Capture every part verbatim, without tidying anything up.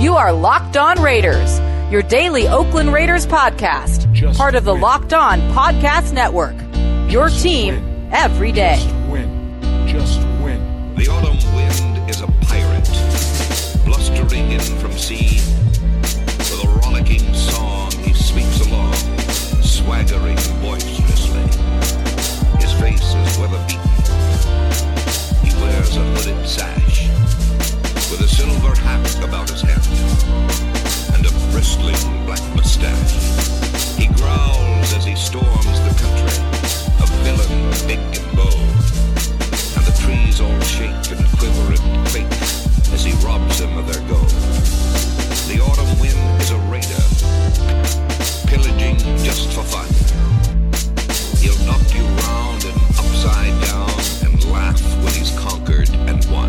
You are Locked On Raiders, your daily Oakland Raiders podcast, Just part of the win. Locked On Podcast Network. Your Just team win. every day. Just win. Just win. The autumn wind is a pirate, blustering in from sea. With a rollicking song he sweeps along, swaggering boisterously. His face is weather-beaten. He wears a hooded sash, with a silver hat about his head, and a bristling black mustache. He growls as he storms the country, a villain big and bold, and the trees all shake and quiver and quake as he robs them of their gold. The autumn wind is a raider, pillaging just for fun. He'll knock you round and upside down and laugh when he's conquered and won.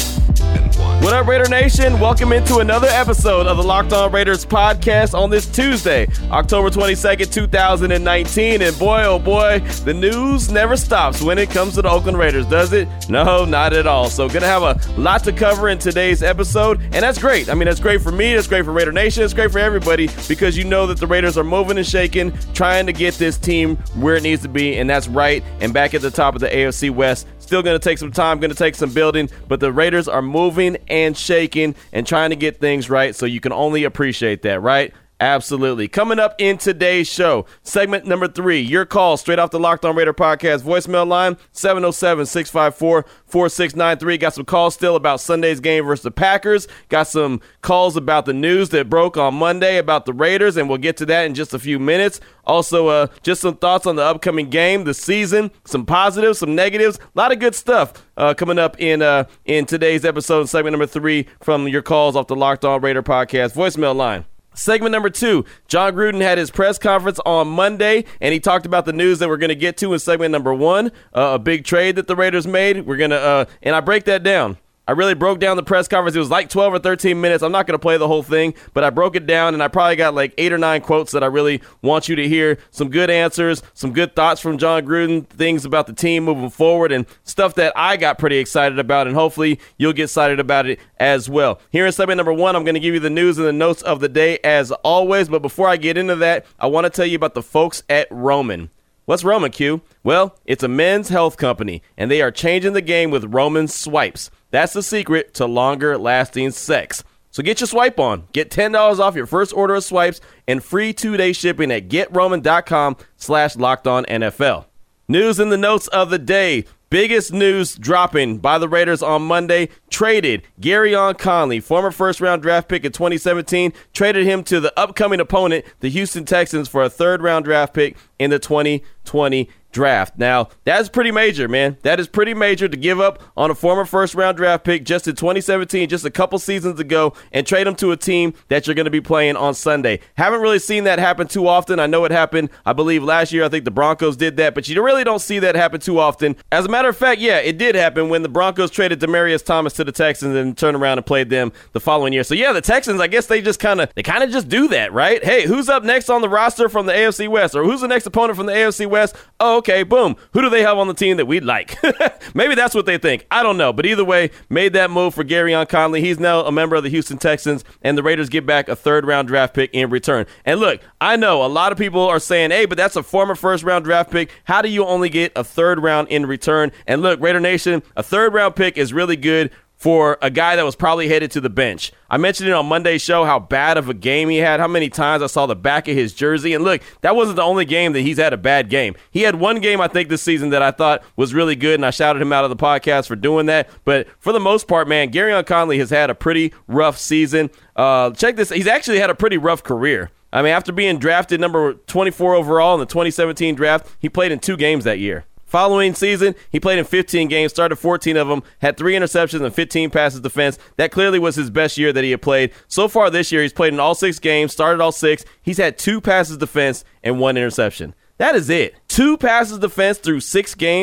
And won. What up, Raider Nation? Welcome into another episode of the Locked On Raiders podcast on this Tuesday, October twenty-second, two thousand nineteen. And boy, oh boy, the news never stops when it comes to the Oakland Raiders, does it? No, not at all. So going to have a lot to cover in today's episode, and that's great. I mean, that's great for me. That's great for Raider Nation. It's great for everybody because you know that the Raiders are moving and shaking, trying to get this team where it needs to be, and that's right, and back at the top of the A F C West. Still going to take some time, going to take some building, but the Raiders are moving and shaking and trying to get things right, so you can only appreciate that, right? Absolutely. Coming up in today's show, segment number three, your call straight off the Locked On Raider podcast voicemail line, seven oh seven, six five four, four six nine three. Got some calls still about Sunday's game versus the Packers. Got some calls about the news that broke on Monday about the Raiders, and we'll get to that in just a few minutes. Also, uh, just some thoughts on the upcoming game, the season, some positives, some negatives, a lot of good stuff uh, coming up in uh, in today's episode, segment number three from your calls off the Locked On Raider podcast voicemail line. Segment number two, Jon Gruden had his press conference on Monday, and he talked about the news that we're going to get to in segment number one, uh, a big trade that the Raiders made. We're going to, uh, and I break that down. I really broke down the press conference. It was like twelve or thirteen minutes. I'm not going to play the whole thing, but I broke it down, and I probably got like eight or nine quotes that I really want you to hear. Some good answers, some good thoughts from Jon Gruden, things about the team moving forward, and stuff that I got pretty excited about, and hopefully you'll get excited about it as well. Here in segment number one, I'm going to give you the news and the notes of the day as always, but before I get into that, I want to tell you about the folks at Roman. What's Roman, Q? Well, it's a men's health company, and they are changing the game with Roman Swipes. That's the secret to longer-lasting sex. So get your swipe on. Get ten dollars off your first order of swipes and free two-day shipping at getroman.com slash LockedOnNFL. News in the notes of the day. Biggest news dropping by the Raiders on Monday. Traded Gareon Conley, former first-round draft pick in twenty seventeen, traded him to the upcoming opponent, the Houston Texans, for a third-round draft pick in the twenty twenty draft. Now, that's pretty major, man. That is pretty major to give up on a former first-round draft pick just in twenty seventeen, just a couple seasons ago, and trade him to a team that you're going to be playing on Sunday. Haven't really seen that happen too often. I know it happened, I believe, last year. I think the Broncos did that, but you really don't see that happen too often. As a matter of fact, yeah, it did happen when the Broncos traded Demaryius Thomas to the Texans and turned around and played them the following year. So, yeah, the Texans, I guess they just kind of they kind of just do that, right? Hey, who's up next on the roster from the A F C West? Or who's the next opponent from the A F C West? Oh, okay, boom. Who do they have on the team that we'd like? Maybe that's what they think. I don't know. But either way, made that move for Gareon Conley. He's now a member of the Houston Texans, and the Raiders get back a third-round draft pick in return. And look, I know a lot of people are saying, hey, but that's a former first-round draft pick. How do you only get a third round in return? And look, Raider Nation, a third-round pick is really good for a guy that was probably headed to the bench. I mentioned it on Monday's show how bad of a game he had, how many times I saw the back of his jersey. And look, that wasn't the only game that he's had a bad game. He had one game, I think, this season that I thought was really good, and I shouted him out of the podcast for doing that. But for the most part, man, Gareon Conley has had a pretty rough season. Uh, check this. He's actually had a pretty rough career. I mean, after being drafted number twenty-four overall in the twenty seventeen draft, he played in two games that year. Following season, he played in fifteen games, started fourteen of them, had three interceptions and fifteen passes defense. That clearly was his best year that he had played. So far this year, he's played in all six games, started all six. He's had two passes defense and one interception. That is it. Two passes defense through six games.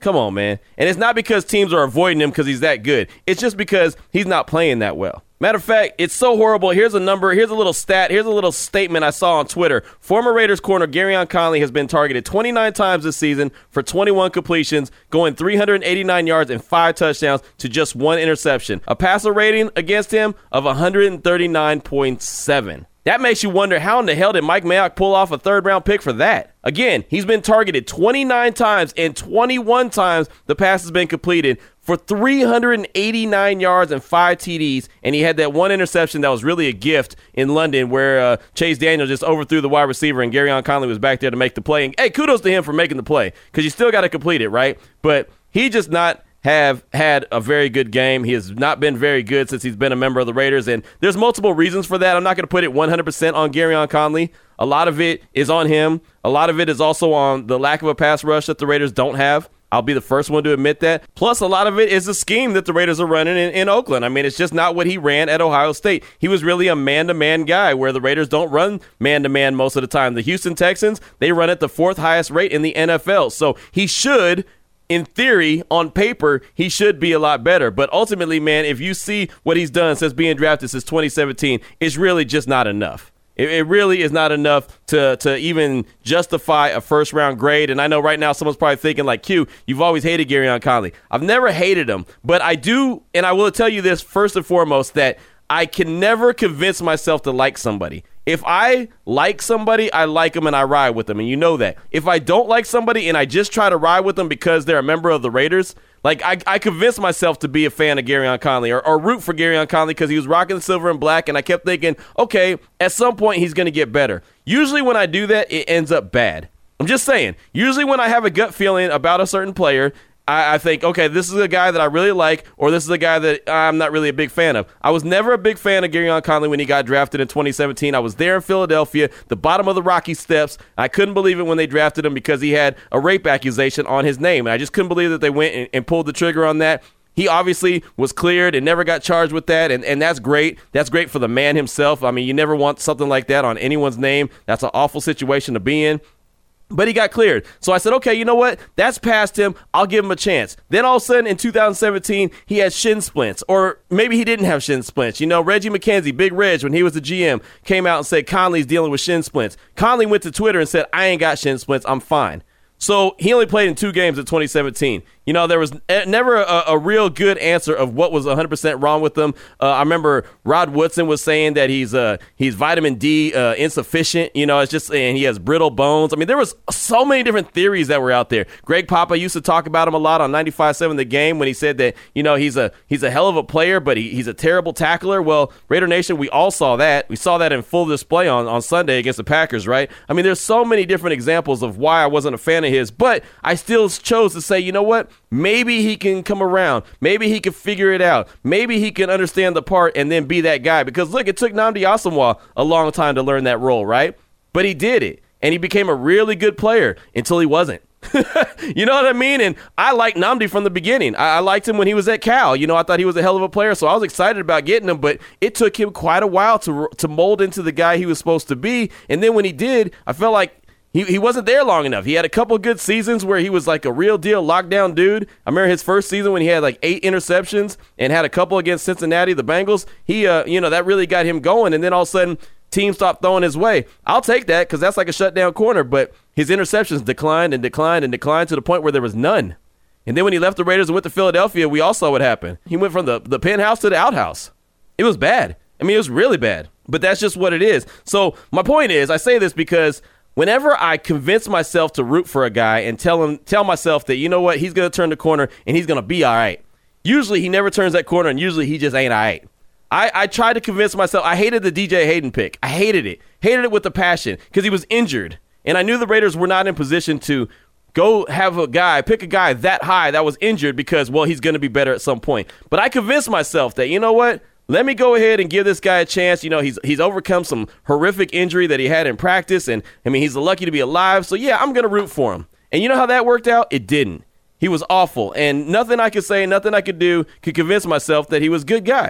Come on, man. And it's not because teams are avoiding him because he's that good. It's just because he's not playing that well. Matter of fact, it's so horrible. Here's a number. Here's a little stat. Here's a little statement I saw on Twitter. Former Raiders corner Garyon Conley has been targeted twenty-nine times this season for twenty-one completions, going three hundred eighty-nine yards and five touchdowns to just one interception. A passer rating against him of one thirty-nine point seven. That makes you wonder, how in the hell did Mike Mayock pull off a third-round pick for that? Again, he's been targeted twenty-nine times, and twenty-one times the pass has been completed for three hundred eighty-nine yards and five T Ds, and he had that one interception that was really a gift in London where uh, Chase Daniel just overthrew the wide receiver, and Garyon Conley was back there to make the play. And, hey, kudos to him for making the play, because you still got to complete it, right? But he just not have had a very good game. He has not been very good since he's been a member of the Raiders, and there's multiple reasons for that. I'm not going to put it one hundred percent on Garyon Conley. A lot of it is on him. A lot of it is also on the lack of a pass rush that the Raiders don't have. I'll be the first one to admit that. Plus, a lot of it is the scheme that the Raiders are running in, in Oakland. I mean, it's just not what he ran at Ohio State. He was really a man-to-man guy, where the Raiders don't run man-to-man most of the time. The Houston Texans, they run at the fourth highest rate in the N F L. So he should, in theory, on paper, he should be a lot better. But ultimately, man, if you see what he's done since being drafted since twenty seventeen, it's really just not enough. It, it really is not enough to to even justify a first-round grade. And I know right now someone's probably thinking, like, Q, you've always hated Garyon Conley. I've never hated him, but I do, and I will tell you this first and foremost, that I can never convince myself to like somebody. If I like somebody, I like them and I ride with them, and you know that. If I don't like somebody and I just try to ride with them because they're a member of the Raiders, like I, I convinced myself to be a fan of Garyon Conley or, or root for Garyon Conley because he was rocking the silver and black, and I kept thinking, okay, at some point he's going to get better. Usually when I do that, it ends up bad. I'm just saying. Usually when I have a gut feeling about a certain player, I, I think, okay, this is a guy that I really like, or this is a guy that I'm not really a big fan of. I was never a big fan of Garyon Conley when he got drafted in twenty seventeen. I was there in Philadelphia, the bottom of the Rocky Steps. I couldn't believe it when they drafted him because he had a rape accusation on his name, and I just couldn't believe that they went and, and pulled the trigger on that. He obviously was cleared and never got charged with that, and, and that's great. That's great for the man himself. I mean, you never want something like that on anyone's name. That's an awful situation to be in. But he got cleared. So I said, okay, you know what? That's past him. I'll give him a chance. Then all of a sudden in two thousand seventeen, he had shin splints. Or maybe he didn't have shin splints. You know, Reggie McKenzie, Big Reg, when he was the G M, came out and said Conley's dealing with shin splints. Conley went to Twitter and said, I ain't got shin splints. I'm fine. So he only played in two games in twenty seventeen. You know, there was never a, a real good answer of what was one hundred percent wrong with him. Uh, I remember Rod Woodson was saying that he's uh, he's vitamin D uh, insufficient. You know, it's just, and he has brittle bones. I mean, there was so many different theories that were out there. Greg Papa used to talk about him a lot on ninety-five point seven The Game when he said that, you know, he's a he's a hell of a player, but he, he's a terrible tackler. Well, Raider Nation, we all saw that. We saw that in full display on, on Sunday against the Packers, right? I mean, there's so many different examples of why I wasn't a fan of his, but I still chose to say, you know what? Maybe he can come around. Maybe he can figure it out. Maybe he can understand the part and then be that guy. Because, look, it took Nnamdi Asomugha a long time to learn that role, right? But he did it, and he became a really good player until he wasn't. You know what I mean? And I liked Nnamdi from the beginning. I-, I liked him when he was at Cal. You know, I thought he was a hell of a player, so I was excited about getting him, but it took him quite a while to to mold into the guy he was supposed to be. And then when he did, I felt like He he wasn't there long enough. He had a couple good seasons where he was like a real deal lockdown dude. I remember his first season when he had like eight interceptions and had a couple against Cincinnati, the Bengals. He, uh, you know, that really got him going. And then all of a sudden, teams stopped throwing his way. I'll take that because that's like a shutdown corner. But his interceptions declined and declined and declined to the point where there was none. And then when he left the Raiders and went to Philadelphia, we all saw what happened. He went from the, the penthouse to the outhouse. It was bad. I mean, it was really bad. But that's just what it is. So my point is, I say this because whenever I convince myself to root for a guy and tell him, tell myself that, you know what, he's going to turn the corner and he's going to be all right. Usually he never turns that corner, and usually he just ain't all right. I, I tried to convince myself. I hated the D J Hayden pick. I hated it. Hated it with a passion because he was injured. And I knew the Raiders were not in position to go have a guy, pick a guy that high that was injured because, well, he's going to be better at some point. But I convinced myself that, you know what, let me go ahead and give this guy a chance. You know, he's he's overcome some horrific injury that he had in practice, and, I mean, he's lucky to be alive. So, yeah, I'm going to root for him. And you know how that worked out? It didn't. He was awful, and nothing I could say, nothing I could do could convince myself that he was a good guy.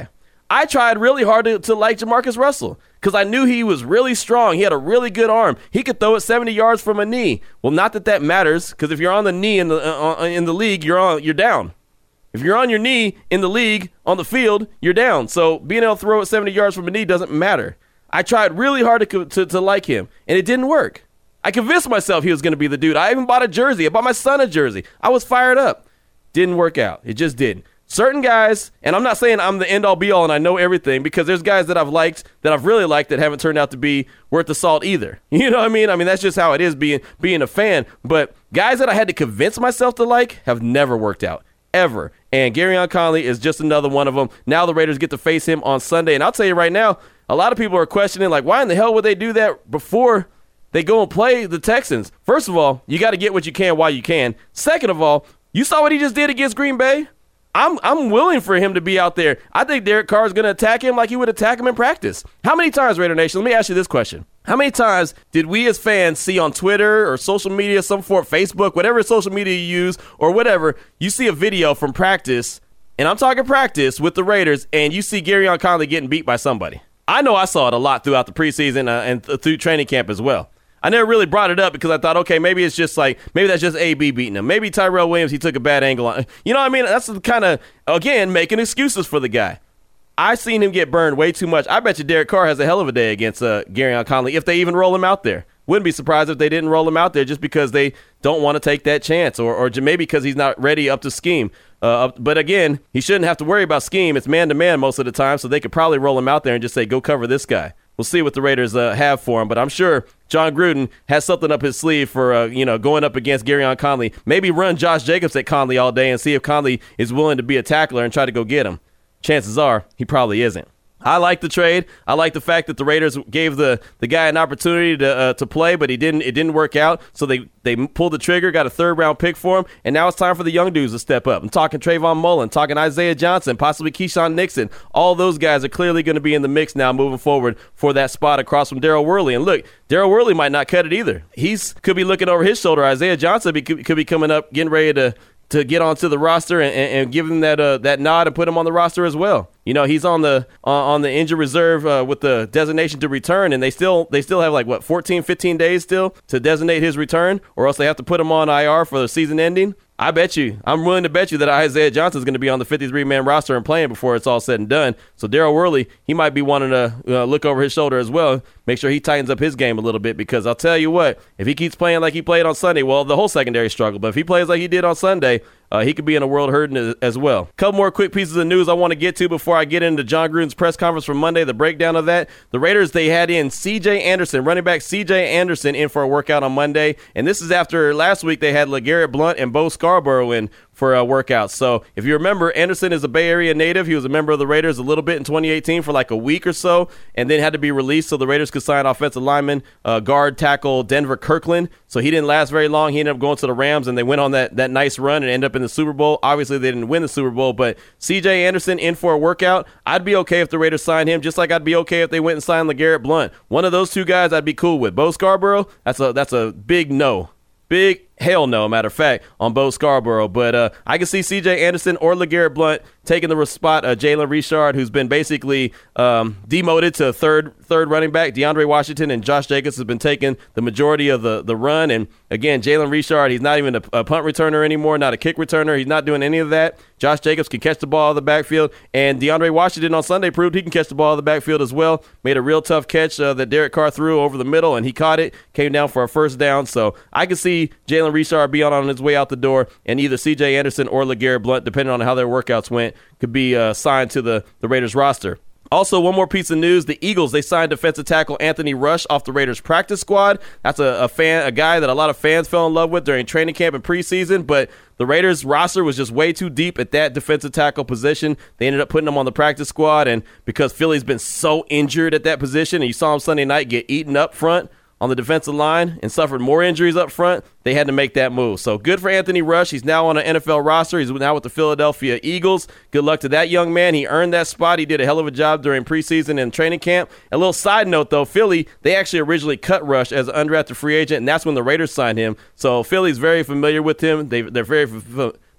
I tried really hard to, to like Jamarcus Russell because I knew he was really strong. He had a really good arm. He could throw it seventy yards from a knee. Well, not that that matters, because if you're on the knee in the uh, in the league, you're on you're down. If you're on your knee in the league on the field, you're down. So being able to throw it seventy yards from a knee doesn't matter. I tried really hard to to, to like him, and it didn't work. I convinced myself he was going to be the dude. I even bought a jersey. I bought my son a jersey. I was fired up. Didn't work out. It just didn't. Certain guys, and I'm not saying I'm the end-all be-all and I know everything, because there's guys that I've liked, that I've really liked, that haven't turned out to be worth the salt either. You know what I mean? I mean, that's just how it is being being a fan. But guys that I had to convince myself to like have never worked out, ever. And Garyon Conley is just another one of them. Now the Raiders get to face him on Sunday. And I'll tell you right now, a lot of people are questioning, like, why in the hell would they do that before they go and play the Texans? First of all, you got to get what you can while you can. Second of all, you saw what he just did against Green Bay? I'm I'm willing for him to be out there. I think Derek Carr is going to attack him like he would attack him in practice. How many times, Raider Nation, let me ask you this question. How many times did we as fans see on Twitter or social media, some form, Facebook, whatever social media you use or whatever, you see a video from practice, and I'm talking practice with the Raiders, and you see Garyon Conley getting beat by somebody? I know I saw it a lot throughout the preseason uh, and th- through training camp as well. I never really brought it up because I thought, okay, maybe it's just like, maybe that's just A B beating him. Maybe Tyrell Williams, he took a bad angle on. You know what I mean? That's kind of, again, making excuses for the guy. I seen him get burned way too much. I bet you Derek Carr has a hell of a day against uh, Garyon Conley if they even roll him out there. Wouldn't be surprised if they didn't roll him out there just because they don't want to take that chance, or or maybe because he's not ready up to scheme. Uh, but again, he shouldn't have to worry about scheme. It's man-to-man most of the time, so they could probably roll him out there and just say, go cover this guy. We'll see what the Raiders uh, have for him, but I'm sure John Gruden has something up his sleeve for uh, you know going up against Garyon Conley. Maybe run Josh Jacobs at Conley all day and see if Conley is willing to be a tackler and try to go get him. Chances are he probably isn't. I like the trade. I like the fact that the Raiders gave the, the guy an opportunity to uh, to play, but he didn't. It didn't work out. So they, they pulled the trigger, got a third round pick for him, and now it's time for the young dudes to step up. I'm talking Trayvon Mullen, talking Isaiah Johnson, possibly Keyshawn Nixon. All those guys are clearly going to be in the mix now, moving forward for that spot across from Darryl Worley. And look, Darryl Worley might not cut it either. He's could be looking over his shoulder. Isaiah Johnson be, could, could be coming up, getting ready to. to get onto the roster and, and, and give him that uh, that nod and put him on the roster as well. You know, he's on the uh, on the injured reserve uh, with the designation to return, and they still they still have like, what, fourteen, fifteen days still to designate his return, or else they have to put him on I R for the season ending. I bet you, I'm willing to bet you that Isaiah Johnson is going to be on the fifty-three man roster and playing before it's all said and done. So Darryl Worley, he might be wanting to uh, look over his shoulder as well, make sure he tightens up his game a little bit, because I'll tell you what, if he keeps playing like he played on Sunday, well, the whole secondary struggle, but if he plays like he did on Sunday, uh, he could be in a world hurting as well. Couple more quick pieces of news I want to get to before I get into John Gruden's press conference from Monday, the breakdown of that. The Raiders, they had in C J Anderson, running back C J Anderson, in for a workout on Monday, and this is after last week they had LeGarrette Blount and Bo Scarborough in for a workout. So if you remember, Anderson is a Bay Area native. He was a member of the Raiders a little bit in twenty eighteen for like a week or so, and then had to be released so the Raiders could sign offensive lineman, uh, guard tackle Denver Kirkland. So he didn't last very long. He ended up going to the Rams, and they went on that, that nice run and ended up in the Super Bowl. Obviously, they didn't win the Super Bowl, but C J Anderson in for a workout. I'd be okay if the Raiders signed him, just like I'd be okay if they went and signed LeGarrette Blount. One of those two guys I'd be cool with. Bo Scarborough, that's a that's a big no. Big hell no, matter of fact, on Bo Scarborough. But uh, I can see C J Anderson or LeGarrette Blount taking the spot of Jalen Richard, who's been basically um, demoted to third third running back. DeAndre Washington and Josh Jacobs has been taking the majority of the, the run. And, again, Jalen Richard, he's not even a, a punt returner anymore, not a kick returner. He's not doing any of that. Josh Jacobs can catch the ball out of the backfield. And DeAndre Washington on Sunday proved he can catch the ball out of the backfield as well. Made a real tough catch uh, that Derek Carr threw over the middle, and he caught it, came down for a first down. So I can see Jalen Richard be on, on his way out the door, and either C J Anderson or LeGarrette Blount, depending on how their workouts went, could be uh, signed to the, the Raiders roster. Also, one more piece of news. The Eagles, they signed defensive tackle Anthony Rush off the Raiders practice squad. That's a, a fan, a guy that a lot of fans fell in love with during training camp and preseason, but the Raiders roster was just way too deep at that defensive tackle position. They ended up putting him on the practice squad, and because Philly's been so injured at that position, and you saw him Sunday night get eaten up front on the defensive line and suffered more injuries up front, they had to make that move. So good for Anthony Rush. He's now on an N F L roster. He's now with the Philadelphia Eagles. Good luck to that young man. He earned that spot. He did a hell of a job during preseason and training camp. A little side note, though, Philly, they actually originally cut Rush as an undrafted free agent, and that's when the Raiders signed him. So Philly's very familiar with him. They, they're very They're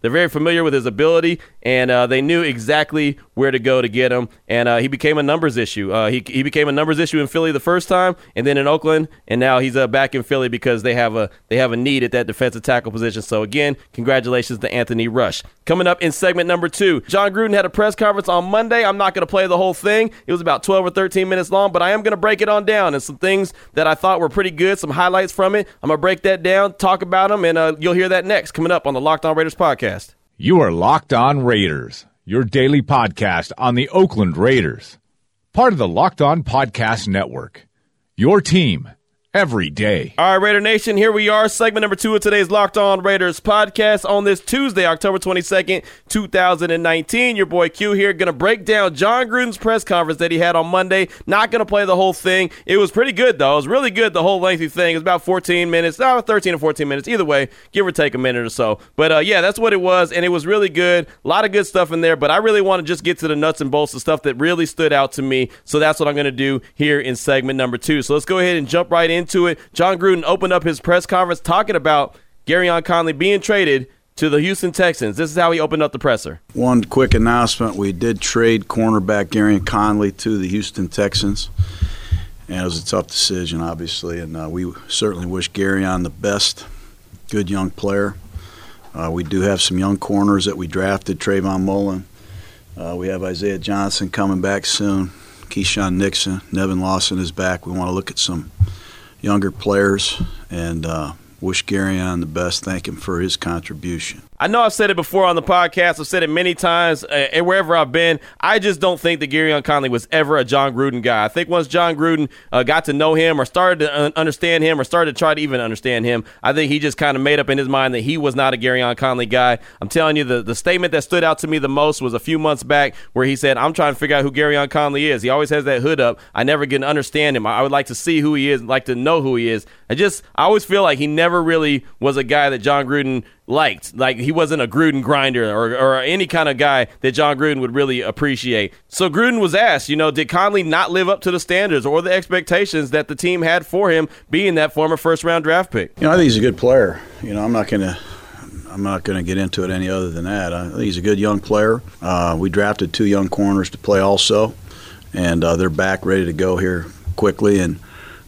they're very familiar with his ability, and uh, they knew exactly where to go to get him. And uh, he became a numbers issue. Uh, he he became a numbers issue in Philly the first time, and then in Oakland, and now he's uh, back in Philly because they have a they have a need at that defensive tackle position. So again, congratulations to Anthony Rush. Coming up in segment number two, Jon Gruden had a press conference on Monday. I'm not going to play the whole thing. It was about twelve or thirteen minutes long, but I am going to break it on down and some things that I thought were pretty good, some highlights from it. I'm going to break that down, talk about them, and uh, you'll hear that next coming up on the Locked On Raiders podcast. You are Locked On Raiders, your daily podcast on the Oakland Raiders. Part of the Locked On Podcast Network, your team every day. All right, Raider Nation, here we are, segment number two of today's Locked On Raiders podcast on this Tuesday, October twenty-second, two thousand nineteen. Your boy Q here, going to break down Jon Gruden's press conference that he had on Monday. Not going to play the whole thing. It was pretty good, though. It was really good, the whole lengthy thing. It was about fourteen minutes, no, thirteen or fourteen minutes, either way, give or take a minute or so. But, uh, yeah, that's what it was, and it was really good. A lot of good stuff in there, but I really want to just get to the nuts and bolts, the stuff that really stood out to me, so that's what I'm going to do here in segment number two. So let's go ahead and jump right into to it. Jon Gruden opened up his press conference talking about Gareon Conley being traded to the Houston Texans. This is how he opened up the presser. One quick announcement. We did trade cornerback Gareon Conley to the Houston Texans. And it was a tough decision, obviously, and uh, we certainly wish Gareon the best. Good young player. Uh, we do have some young corners that we drafted, Trayvon Mullen. Uh, we have Isaiah Johnson coming back soon. Keyshawn Nixon, Nevin Lawson is back. We want to look at some younger players and uh, wish Gareon the best. Thank him for his contribution. I know I've said it before on the podcast. I've said it many times uh, and wherever I've been. I just don't think that Gareon Conley was ever a Jon Gruden guy. I think once Jon Gruden uh, got to know him or started to un- understand him or started to try to even understand him, I think he just kind of made up in his mind that he was not a Gareon Conley guy. I'm telling you, the, the statement that stood out to me the most was a few months back where he said, I'm trying to figure out who Gareon Conley is. He always has that hood up. I never get to understand him. I, I would like to see who he is, like to know who he is. I just, I always feel like he never really was a guy that Jon Gruden liked. Like, he wasn't a Gruden grinder or, or any kind of guy that Jon Gruden would really appreciate. So Gruden was asked, you know, did Conley not live up to the standards or the expectations that the team had for him being that former first-round draft pick? You know, I think he's a good player. You know, I'm not going to I'm not going to get into it any other than that. I think he's a good young player. Uh, we drafted two young corners to play also, and uh, they're back ready to go here quickly, and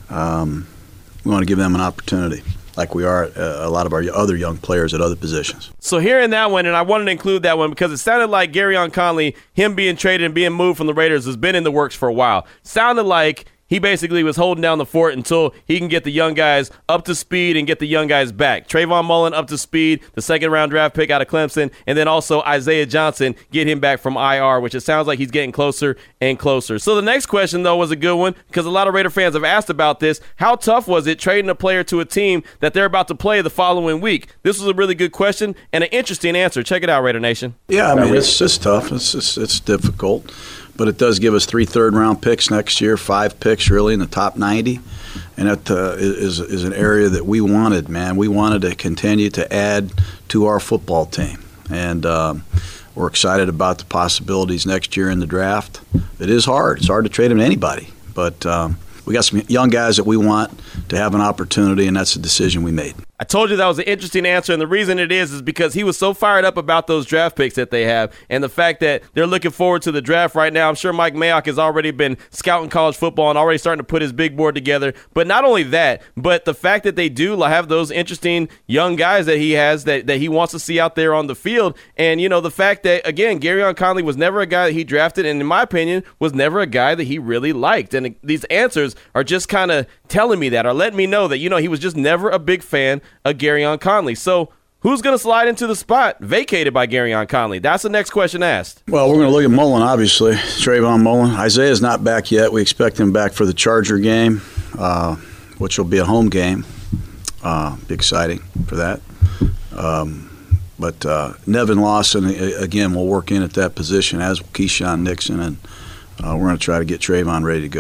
um, we want to give them an opportunity, like we are uh, a lot of our other young players at other positions. So hearing that one, and I wanted to include that one because it sounded like Gareon Conley, him being traded and being moved from the Raiders, has been in the works for a while. Sounded like he basically was holding down the fort until he can get the young guys up to speed and get the young guys back. Trayvon Mullen up to speed, the second-round draft pick out of Clemson, and then also Isaiah Johnson, get him back from I R, which it sounds like he's getting closer and closer. So the next question, though, was a good one because a lot of Raider fans have asked about this. How tough was it trading a player to a team that they're about to play the following week? This was a really good question and an interesting answer. Check it out, Raider Nation. Yeah, I mean, it's just tough. It's just, it's difficult. But it does give us three third-round picks next year, five picks really in the top ninety, and that uh, is is an area that we wanted, man. We wanted to continue to add to our football team, and um, we're excited about the possibilities next year in the draft. It is hard. It's hard to trade him to anybody, but um, we got some young guys that we want to have an opportunity, and that's the decision we made. I told you that was an interesting answer, and the reason it is is because he was so fired up about those draft picks that they have and the fact that they're looking forward to the draft right now. I'm sure Mike Mayock has already been scouting college football and already starting to put his big board together. But not only that, but the fact that they do have those interesting young guys that he has that, that he wants to see out there on the field. And, you know, the fact that, again, Gareon Conley was never a guy that he drafted and, in my opinion, was never a guy that he really liked. And these answers are just kind of telling me that or letting me know that, you know, he was just never a big fan of Gareon Conley. So who's going to slide into the spot vacated by Gareon Conley? That's the next question asked. Well, we're going to look at Mullen, obviously. Trayvon Mullen. Isaiah's not back yet. We expect him back for the Charger game, uh, which will be a home game. Uh, be exciting for that. Um, but uh, Nevin Lawson, again, will work in at that position, as will Keyshawn Nixon, and uh, we're going to try to get Trayvon ready to go.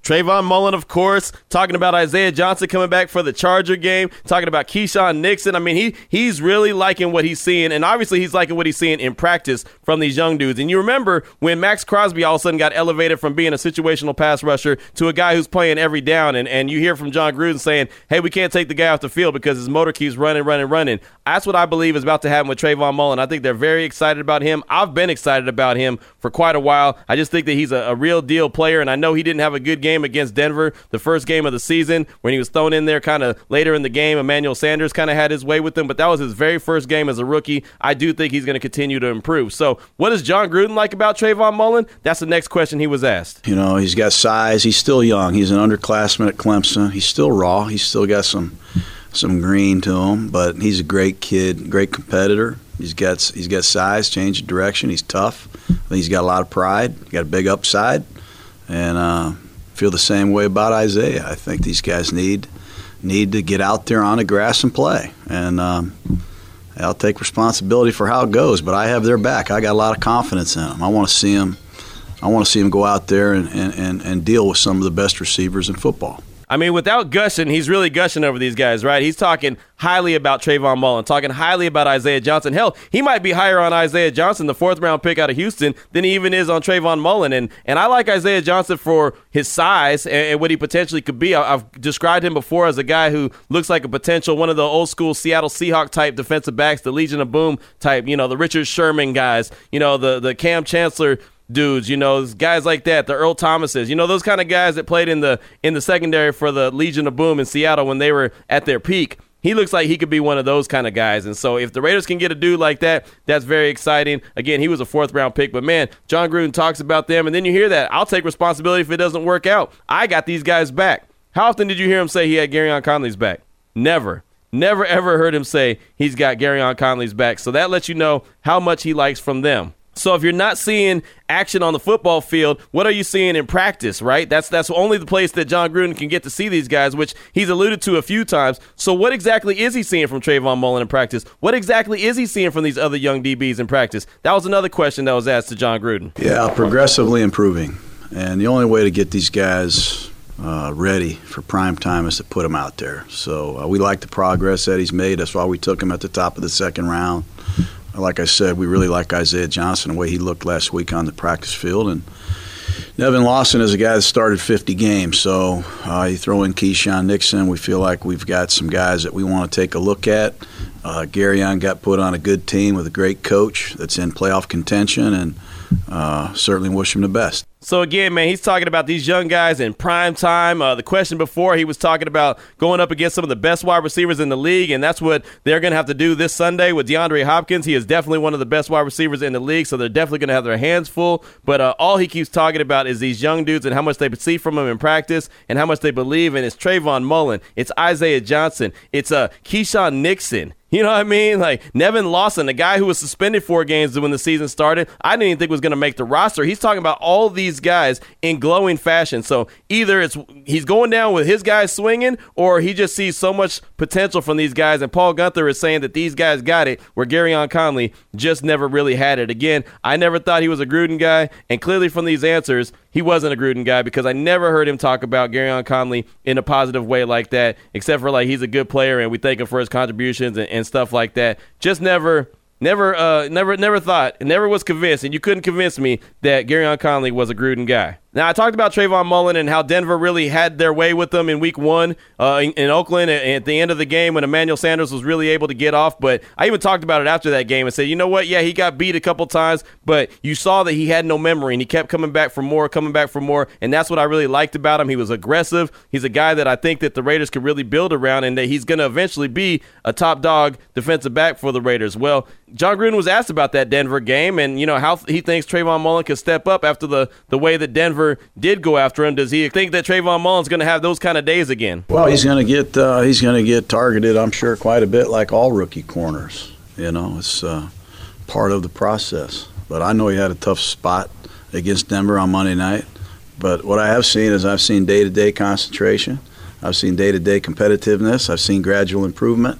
Trayvon Mullen, of course, talking about Isaiah Johnson coming back for the Charger game, talking about Keyshawn Nixon. I mean, he he's really liking what he's seeing, and obviously he's liking what he's seeing in practice from these young dudes. And you remember when Max Crosby all of a sudden got elevated from being a situational pass rusher to a guy who's playing every down, and, and you hear from John Gruden saying, hey, we can't take the guy off the field because his motor keeps running, running, running. That's what I believe is about to happen with Trayvon Mullen. I think they're very excited about him. I've been excited about him for quite a while. I just think that he's a, a real deal player, and I know he didn't have a good game against Denver the first game of the season when he was thrown in there kind of later in the game. Emmanuel Sanders kind of had his way with him, but that was his very first game as a rookie. I do think he's going to continue to improve. So what does John Gruden like about Trayvon Mullen? That's the next question he was asked. You know, he's got size. He's still young. He's an underclassman at Clemson. He's still raw. He's still got some some green to him, but he's a great kid, great competitor. He's got he's got size, change of direction. He's tough. I think he's got a lot of pride. He's got a big upside, and uh, feel the same way about Isaiah. I think these guys need need to get out there on the grass and play, and um, I'll take responsibility for how it goes. But I have their back. I got a lot of confidence in them. I want to see them. I want to see them go out there and, and, and, and deal with some of the best receivers in football. I mean, without gushing, he's really gushing over these guys, right? He's talking highly about Trayvon Mullen, talking highly about Isaiah Johnson. Hell, he might be higher on Isaiah Johnson, the fourth-round pick out of Houston, than he even is on Trayvon Mullen. And and I like Isaiah Johnson for his size and, and what he potentially could be. I, I've described him before as a guy who looks like a potential, one of the old-school Seattle Seahawks-type defensive backs, the Legion of Boom type, you know, the Richard Sherman guys, you know, the, the Cam Chancellor dudes, you know, guys like that, the Earl Thomases, you know, those kind of guys that played in the in the secondary for the Legion of Boom in Seattle when they were at their peak. He looks like he could be one of those kind of guys. And so if the Raiders can get a dude like that, that's very exciting. Again, he was a fourth-round pick. But, man, John Gruden talks about them, and then you hear that. I'll take responsibility if it doesn't work out. I got these guys back. How often did you hear him say he had Garyon Conley's back? Never. Never, ever heard him say he's got Garyon Conley's back. So that lets you know how much he likes from them. So if you're not seeing action on the football field, what are you seeing in practice, right? That's that's only the place that John Gruden can get to see these guys, which he's alluded to a few times. So what exactly is he seeing from Trayvon Mullen in practice? What exactly is he seeing from these other young D Bs in practice? That was another question that was asked to John Gruden. Yeah, progressively improving. And the only way to get these guys uh, ready for prime time is to put them out there. So uh, we like the progress that he's made. That's why we took him at the top of the second round. Like I said, we really like Isaiah Johnson, the way he looked last week on the practice field. And Nevin Lawson is a guy that started fifty games. So uh, you throw in Keyshawn Nixon, we feel like we've got some guys that we want to take a look at. Uh, Garyon got put on a good team with a great coach that's in playoff contention, and uh, certainly wish him the best. So, again, man, he's talking about these young guys in prime time. Uh, the question before, he was talking about going up against some of the best wide receivers in the league, and that's what they're going to have to do this Sunday with DeAndre Hopkins. He is definitely one of the best wide receivers in the league, so they're definitely going to have their hands full. But uh, all he keeps talking about is these young dudes and how much they see from him in practice and how much they believe in. It's Trayvon Mullen. It's Isaiah Johnson. It's uh, Keyshawn Nixon. You know what I mean? Like Nevin Lawson, the guy who was suspended four games when the season started, I didn't even think was going to make the roster. He's talking about all these guys in glowing fashion. So either it's he's going down with his guys swinging, or he just sees so much potential from these guys. And Paul Guenther is saying that these guys got it, where Garyon Conley just never really had it. Again, I never thought he was a Gruden guy, and clearly from these answers, he wasn't a Gruden guy, because I never heard him talk about Garyon Conley in a positive way like that, except for like he's a good player and we thank him for his contributions and, and stuff like that. Just never, never, uh, never, never thought, never was convinced, and you couldn't convince me that Garyon Conley was a Gruden guy. Now, I talked about Trayvon Mullen and how Denver really had their way with them in week one uh, in, in Oakland at, at the end of the game when Emmanuel Sanders was really able to get off. But I even talked about it after that game and said, you know what? Yeah, he got beat a couple times, but you saw that he had no memory and he kept coming back for more, coming back for more. And that's what I really liked about him. He was aggressive. He's a guy that I think that the Raiders could really build around, and that he's going to eventually be a top dog defensive back for the Raiders. Well, John Gruden was asked about that Denver game and, you know, how he thinks Trayvon Mullen could step up after the, the way that Denver did go after him. Does he think that Trayvon Mullen's going to have those kind of days again? Well, he's going to get uh, he's going to get targeted, I'm sure, quite a bit, like all rookie corners. You know, it's uh, part of the process. But I know he had a tough spot against Denver on Monday night. But what I have seen is I've seen day-to-day concentration. I've seen day-to-day competitiveness. I've seen gradual improvement.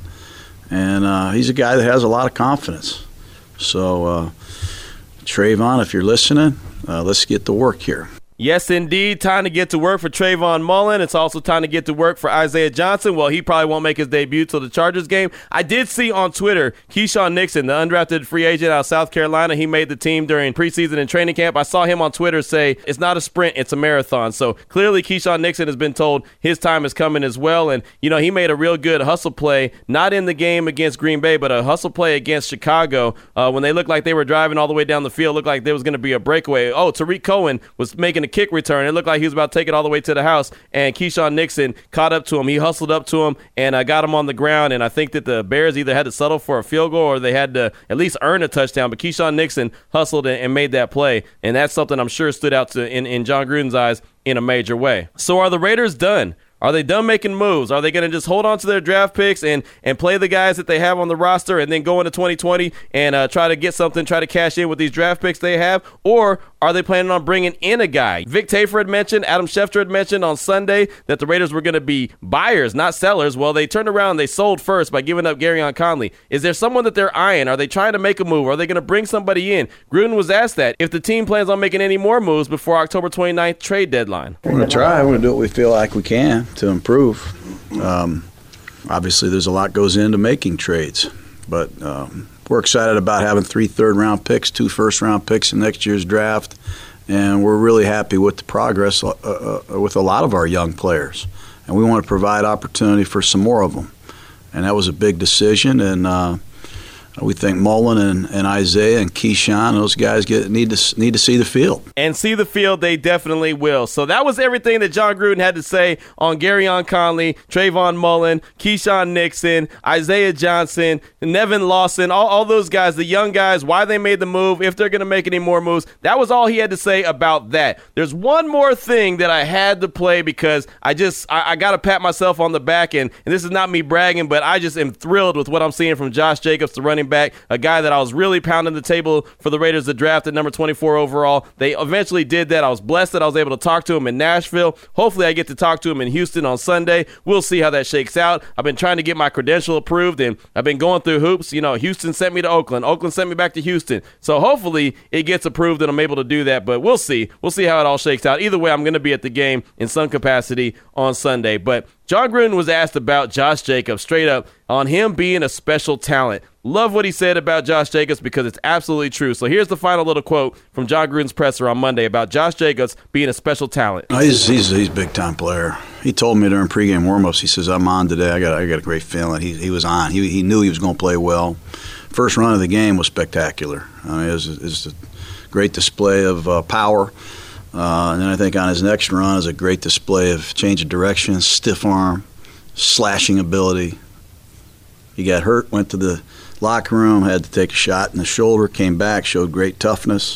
And uh, he's a guy that has a lot of confidence. So, uh, Trayvon, if you're listening, uh, let's get to work here. Yes, indeed. Time to get to work for Trayvon Mullen. It's also time to get to work for Isaiah Johnson. Well, he probably won't make his debut till the Chargers game. I did see on Twitter, Keyshawn Nixon, the undrafted free agent out of South Carolina, he made the team during preseason and training camp. I saw him on Twitter say, it's not a sprint, it's a marathon. So clearly Keyshawn Nixon has been told his time is coming as well. And, you know, he made a real good hustle play, not in the game against Green Bay, but a hustle play against Chicago uh, when they looked like they were driving all the way down the field, looked like there was going to be a breakaway. Oh, Tariq Cohen was making a kick return. It looked like he was about to take it all the way to the house, and Keyshawn Nixon caught up to him. He hustled up to him and uh, got him on the ground, and I think that the Bears either had to settle for a field goal or they had to at least earn a touchdown, but Keyshawn Nixon hustled and, and made that play, and that's something I'm sure stood out to in, in John Gruden's eyes in a major way. So are the Raiders done? Are they done making moves? Are they going to just hold on to their draft picks and, and play the guys that they have on the roster and then go into twenty twenty and uh, try to get something, try to cash in with these draft picks they have? Or are they planning on bringing in a guy? Vic Tafur had mentioned, Adam Schefter had mentioned on Sunday that the Raiders were going to be buyers, not sellers. Well, they turned around and they sold first by giving up Garyon Conley. Is there someone that they're eyeing? Are they trying to make a move? Are they going to bring somebody in? Gruden was asked that if the team plans on making any more moves before October twenty-ninth trade deadline. We're going to try. We're going to do what we feel like we can to improve. Um, obviously, there's a lot goes into making trades, but um, we're excited about having three third-round picks, two first-round picks in next year's draft, and we're really happy with the progress uh, uh, with a lot of our young players, and we want to provide opportunity for some more of them. And that was a big decision, and uh, we think Mullen and, and Isaiah and Keyshawn, those guys get need to need to see the field. And see the field, they definitely will. So that was everything that John Gruden had to say on Garyon Conley, Trayvon Mullen, Keyshawn Nixon, Isaiah Johnson, Nevin Lawson, all, all those guys, the young guys, why they made the move, if they're going to make any more moves. That was all he had to say about that. There's one more thing that I had to play because I just, I, I got to pat myself on the back, and, and this is not me bragging, but I just am thrilled with what I'm seeing from Josh Jacobs, the running back, a guy that I was really pounding the table for the Raiders to draft at number twenty-four overall. They eventually did that. I was blessed that I was able to talk to him in Nashville. Hopefully I get to talk to him in Houston on Sunday. We'll see how that shakes out. I've been trying to get my credential approved, and I've been going through hoops. You know, Houston sent me to Oakland. Oakland sent me back to Houston. So hopefully it gets approved and I'm able to do that, but we'll see. We'll see how it all shakes out. Either way, I'm going to be at the game in some capacity on Sunday. But John Gruden was asked about Josh Jacobs straight up on him being a special talent. Love what he said about Josh Jacobs because it's absolutely true. So here's the final little quote from John Gruden's presser on Monday about Josh Jacobs being a special talent. No, he's he's he's a big time player. He told me during pregame warmups, he says, "I'm on today. I got I got a great feeling." He he was on. He he knew he was going to play well. First run of the game was spectacular. I mean, it was, it was a great display of uh, power. Uh, and then I think on his next run is a great display of change of direction, stiff arm, slashing ability. He got hurt, went to the locker room, had to take a shot in the shoulder, came back, showed great toughness.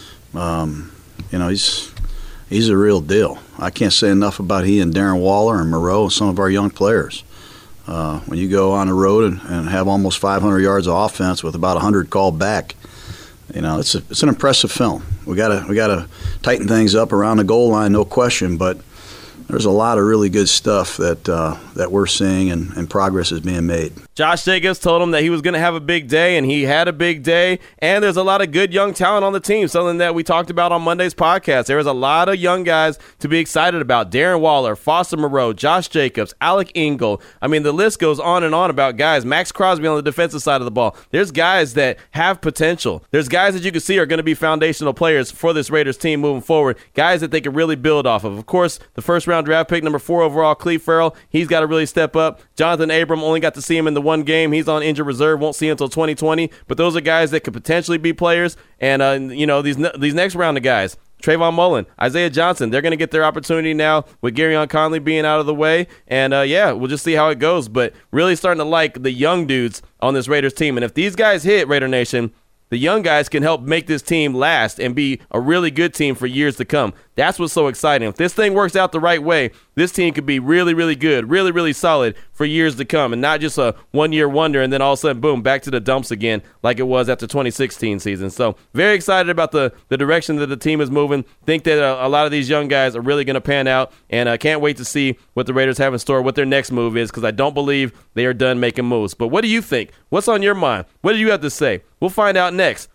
Um, you know, he's he's a real deal. I can't say enough about he and Darren Waller and Moreau and some of our young players. Uh, when you go on the road and, and have almost five hundred yards of offense with about one hundred called back, you know, it's a, it's an impressive film. We gotta we gotta tighten things up around the goal line, no question. But there's a lot of really good stuff that uh, that we're seeing, and, and progress is being made. Josh Jacobs told him that he was going to have a big day, and he had a big day. And there's a lot of good young talent on the team, something that we talked about on Monday's podcast. There was a lot of young guys to be excited about. Darren Waller, Foster Moreau, Josh Jacobs, Alec Ingle. I mean, the list goes on and on about guys. Max Crosby on the defensive side of the ball. There's guys that have potential. There's guys that you can see are going to be foundational players for this Raiders team moving forward, guys that they can really build off of. Of course, the first-round draft pick, number four overall, Cleve Farrell, he's got to really step up. Jonathan Abram, only got to see him in the one game. He's on injured reserve, won't see him until twenty twenty. But those are guys that could potentially be players. And, uh, you know, these these next round of guys, Trayvon Mullen, Isaiah Johnson, they're going to get their opportunity now with Garyon Conley being out of the way. And, uh, yeah, we'll just see how it goes. But really starting to like the young dudes on this Raiders team. And if these guys hit, Raider Nation, the young guys can help make this team last and be a really good team for years to come. That's what's so exciting. If this thing works out the right way, this team could be really, really good, really, really solid for years to come, and not just a one-year wonder and then all of a sudden, boom, back to the dumps again like it was after twenty sixteen season. So very excited about the, the direction that the team is moving. Think that a, a lot of these young guys are really going to pan out, and I can't wait to see what the Raiders have in store, what their next move is, because I don't believe they are done making moves. But what do you think? What's on your mind? What do you have to say? We'll find out next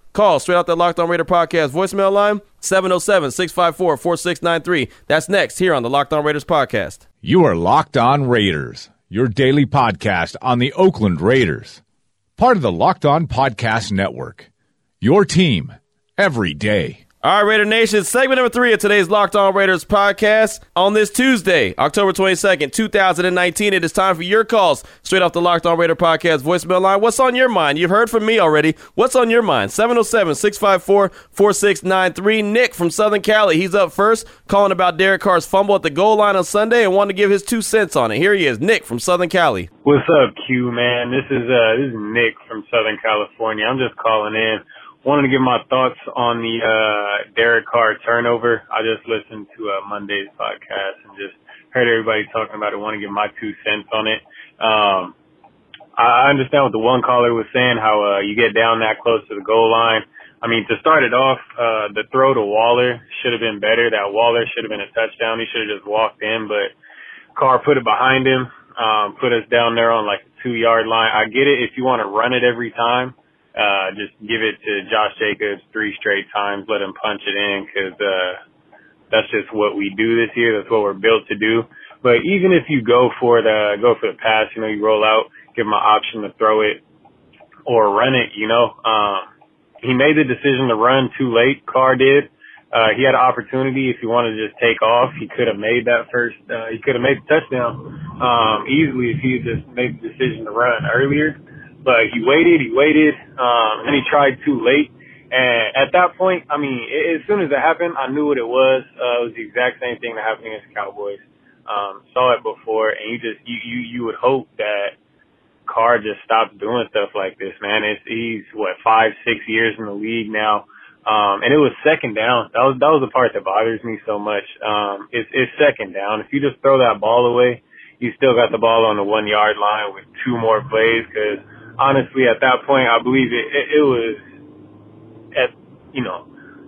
Call straight out the Locked On Raider podcast voicemail line, seven oh seven, six five four, four six nine three. That's next here on the Locked On Raiders podcast. You are Locked On Raiders, your daily podcast on the Oakland Raiders. Part of the Locked On Podcast Network, your team every day. All right, Raider Nation, segment number three of today's Locked On Raiders podcast. On this Tuesday, October twenty-second, two thousand nineteen, it is time for your calls straight off the Locked On Raider podcast voicemail line. What's on your mind? You've heard from me already. What's on your mind? seven oh seven, six five four, four six nine three. Nick from Southern Cali, he's up first, calling about Derek Carr's fumble at the goal line on Sunday and wanted to give his two cents on it. Here he is, Nick from Southern Cali. What's up, Q, man? This is uh, this is Nick from Southern California. I'm just calling in. Wanted to give my thoughts on the uh, Derek Carr turnover. I just listened to uh, Monday's podcast and just heard everybody talking about it. Want to give my two cents on it. Um, I understand what the one caller was saying, how uh, you get down that close to the goal line. I mean, to start it off, uh, the throw to Waller should have been better. That Waller should have been a touchdown. He should have just walked in, but Carr put it behind him, um, put us down there on like the two-yard line. I get it if you want to run it every time. Uh, just give it to Josh Jacobs three straight times, let him punch it in, because uh, that's just what we do this year. That's what we're built to do. But even if you go for the go for the pass, you know, you roll out, give him an option to throw it or run it, you know. Um, he made the decision to run too late. Carr did. Uh, he had an opportunity. If he wanted to just take off, he could have made that first. Uh, he could have made the touchdown um, easily if he just made the decision to run earlier. But he waited, he waited, um, and he tried too late. And at that point, I mean, as soon as it happened, I knew what it was. Uh, it was the exact same thing that happened against the Cowboys. Um, saw it before, and you just, you, you, you would hope that Carr just stops doing stuff like this, man. It's, he's, what, five, six years in the league now. Um, and it was second down. That was, that was the part that bothers me so much. Um, it's, it's second down. If you just throw that ball away, you still got the ball on the one yard line with two more plays, because honestly, at that point, I believe it, it, it was, at you know,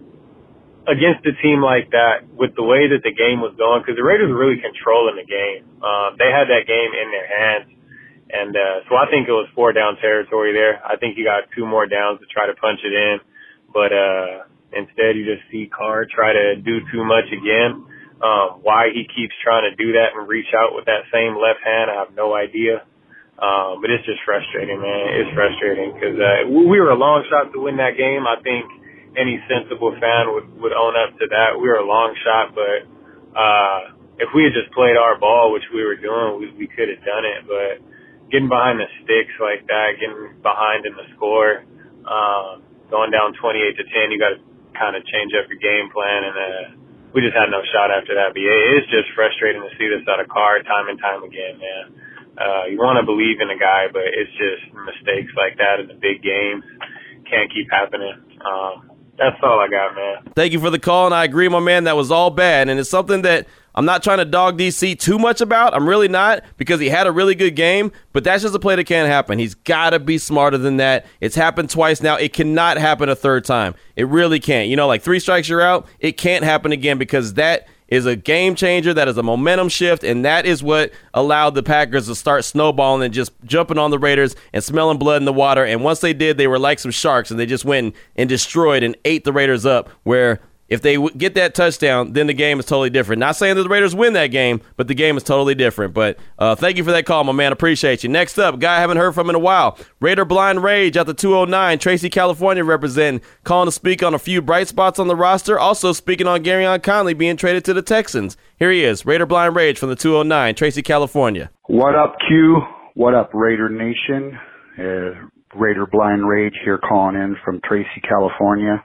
against a team like that, with the way that the game was going, because the Raiders were really controlling the game. Uh, they had that game in their hands. And uh, so I think it was four down territory there. I think you got two more downs to try to punch it in. But uh, instead, you just see Carr try to do too much again. Um, why he keeps trying to do that and reach out with that same left hand, I have no idea. Um, but it's just frustrating, man. It's frustrating because uh, we were a long shot to win that game. I think any sensible fan would, would own up to that. We were a long shot, but uh, if we had just played our ball, which we were doing, we, we could have done it. But getting behind the sticks like that, getting behind in the score, um, going down twenty-eight to ten, you got to kind of change up your game plan. And uh, we just had no shot after that. But yeah, it's just frustrating to see this out of Carr time and time again, man. Uh, you want to believe in a guy, but it's just mistakes like that in the big games can't keep happening. Um, that's all I got, man. Thank you for the call, and I agree, my man. That was all bad, and it's something that I'm not trying to dog D C too much about. I'm really not, because he had a really good game, but that's just a play that can't happen. He's got to be smarter than that. It's happened twice now. It cannot happen a third time. It really can't. You know, like three strikes, you're out. It can't happen again, because that is a game changer. That is a momentum shift, and that is what allowed the Packers to start snowballing and just jumping on the Raiders and smelling blood in the water. And once they did, they were like some sharks, and they just went and destroyed and ate the Raiders up, where if they w- get that touchdown, then the game is totally different. Not saying that the Raiders win that game, but the game is totally different. But uh, thank you for that call, my man. Appreciate you. Next up, guy I haven't heard from in a while, Raider Blind Rage out the two oh nine, Tracy, California representing, calling to speak on a few bright spots on the roster, also speaking on Gareon Conley being traded to the Texans. Here he is, Raider Blind Rage from the two oh nine, Tracy, California. What up, Q? What up, Raider Nation? Uh, Raider Blind Rage here calling in from Tracy, California.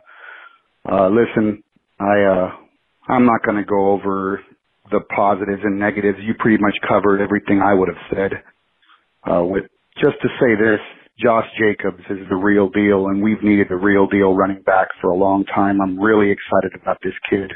Uh, listen, I, uh, I'm not going to go over the positives and negatives. You pretty much covered everything I would have said. Uh, with just to say this, Josh Jacobs is the real deal, and we've needed a real deal running back for a long time. I'm really excited about this kid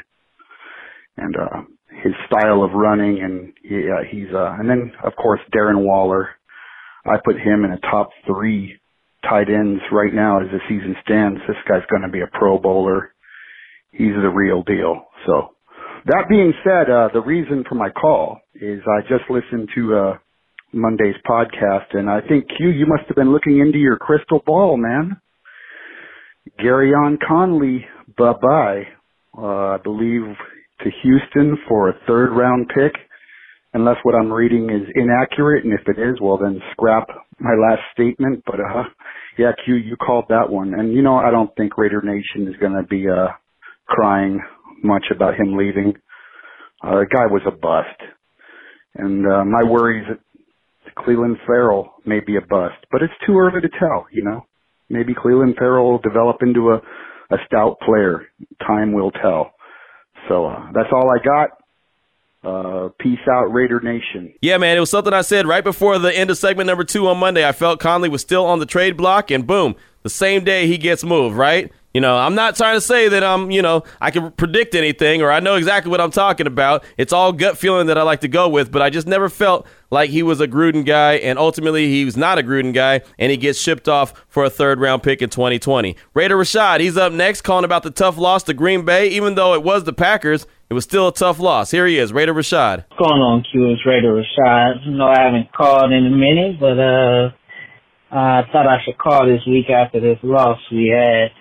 and, uh, his style of running, and he, uh, he's, uh, and then of course Darren Waller. I put him in a top three tight ends right now as the season stands. This guy's going to be a Pro Bowler. He's the real deal. So that being said, uh, the reason for my call is I just listened to, uh, Monday's podcast, and I think, Q, you must have been looking into your crystal ball, man. Garyon Conley, bye-bye, uh, I believe, to Houston for a third-round pick, unless what I'm reading is inaccurate, and if it is, well, then scrap my last statement. But, uh, yeah, Q, you called that one. And, you know, I don't think Raider Nation is going to be uh, crying much about him leaving. Uh, the guy was a bust. And uh, my worry is that Clelin Ferrell may be a bust. But it's too early to tell, you know. Maybe Clelin Ferrell will develop into a, a stout player. Time will tell. So uh, that's all I got. Uh, peace out, Raider Nation. Yeah, man, it was something I said right before the end of segment number two on Monday. I felt Conley was still on the trade block, and boom, the same day he gets moved, right? You know, I'm not trying to say that I'm, you know, I can predict anything or I know exactly what I'm talking about. It's all gut feeling that I like to go with, but I just never felt like he was a Gruden guy, and ultimately he was not a Gruden guy, and he gets shipped off for a third-round pick in twenty twenty. Raider Rashad, he's up next, calling about the tough loss to Green Bay. Even though it was the Packers, it was still a tough loss. Here he is, Raider Rashad. What's going on, Q? It's Raider Rashad. No, I haven't called in a minute, but uh, I thought I should call this week after this loss we had.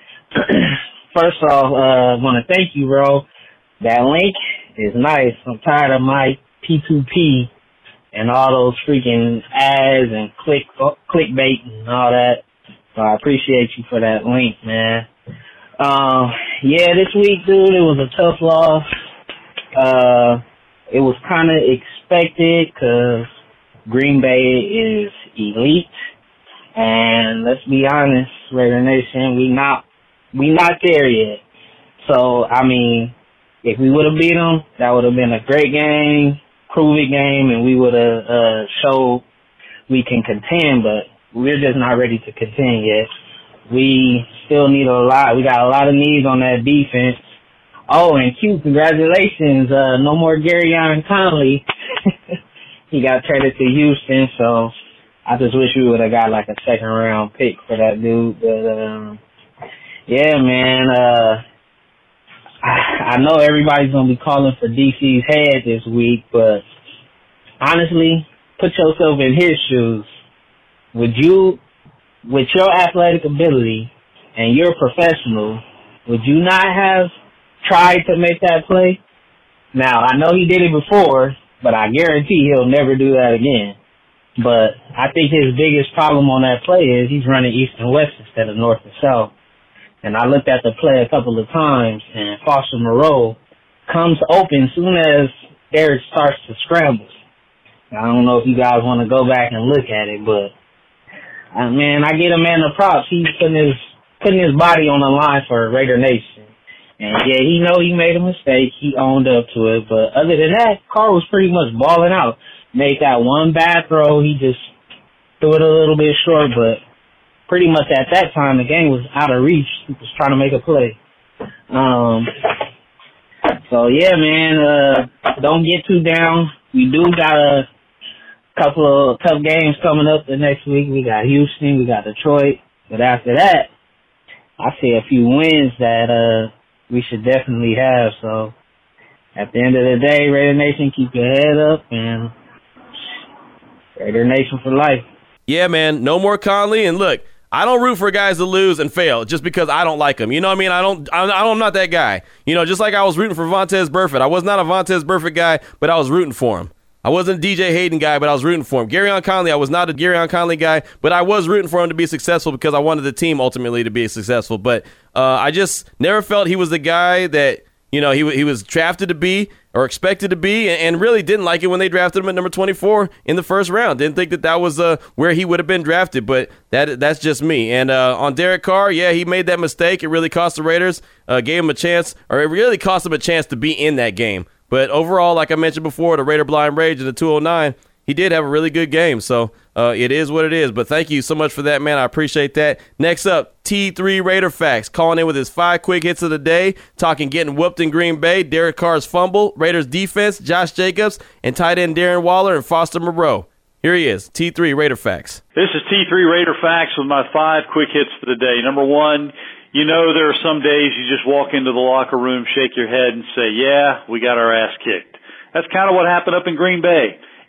First off, I uh, want to thank you, bro. That link is nice. I'm tired of my P two P and all those freaking ads and click clickbait and all that. So I appreciate you for that link, man. Um, yeah, this week, dude, it was a tough loss. Uh, it was kind of expected because Green Bay is elite. And let's be honest, Raider Nation, we not We not there yet. So, I mean, if we would have beat them, that would have been a great game, prove it game, and we would have uh, showed we can contend, but we're just not ready to contend yet. We still need a lot. We got a lot of needs on that defense. Oh, and Q, congratulations. Uh, no more Garyon Conley. He got traded to Houston, so I just wish we would have got like a second round pick for that dude. But, um, yeah, man, uh, I, I know everybody's going to be calling for D C's head this week, but honestly, put yourself in his shoes. Would you, with your athletic ability and you're a professional, would you not have tried to make that play? Now, I know he did it before, but I guarantee he'll never do that again. But I think his biggest problem on that play is he's running east and west instead of north and south. And I looked at the play a couple of times, and Foster Moreau comes open as soon as Derek starts to scramble. I don't know if you guys want to go back and look at it, but, uh, man, I get a man the props. He's putting his, putting his body on the line for Raider Nation. And, yeah, he know he made a mistake. He owned up to it. But other than that, Carr was pretty much balling out. Made that one bad throw. He just threw it a little bit short, but pretty much at that time, the game was out of reach. He was trying to make a play. Um, so, yeah, man, uh, don't get too down. We do got a couple of tough games coming up the next week. We got Houston, we got Detroit. But after that, I see a few wins that uh, we should definitely have. So, at the end of the day, Raider Nation, keep your head up, and Raider Nation for life. Yeah, man, no more Conley. And look, I don't root for guys to lose and fail just because I don't like them. You know what I mean? I don't, I don't, I'm not that guy. You know, just like I was rooting for Vontaze Burfict. I was not a Vontaze Burfict guy, but I was rooting for him. I wasn't a D J Hayden guy, but I was rooting for him. Garyon Conley, I was not a Garyon Conley guy, but I was rooting for him to be successful because I wanted the team ultimately to be successful. But uh, I just never felt he was the guy that, you know, he he was drafted to be or expected to be, and really didn't like it when they drafted him at number twenty-four in the first round. Didn't think that that was uh, where he would have been drafted, but that that's just me. And uh, on Derek Carr, yeah, he made that mistake. It really cost the Raiders, uh, gave him a chance, or it really cost him a chance to be in that game. But overall, like I mentioned before, the Raider Blind Rage in the two oh nine, he did have a really good game. So uh, it is what it is. But thank you so much for that, man. I appreciate that. Next up, T three Raider Facts, calling in with his five quick hits of the day, talking getting whooped in Green Bay, Derek Carr's fumble, Raiders defense, Josh Jacobs, and tight end Darren Waller and Foster Moreau. Here he is, T three Raider Facts. This is T three Raider Facts with my five quick hits for the day. Number one, you know there are some days you just walk into the locker room, shake your head, and say, yeah, we got our ass kicked. That's kind of what happened up in Green Bay.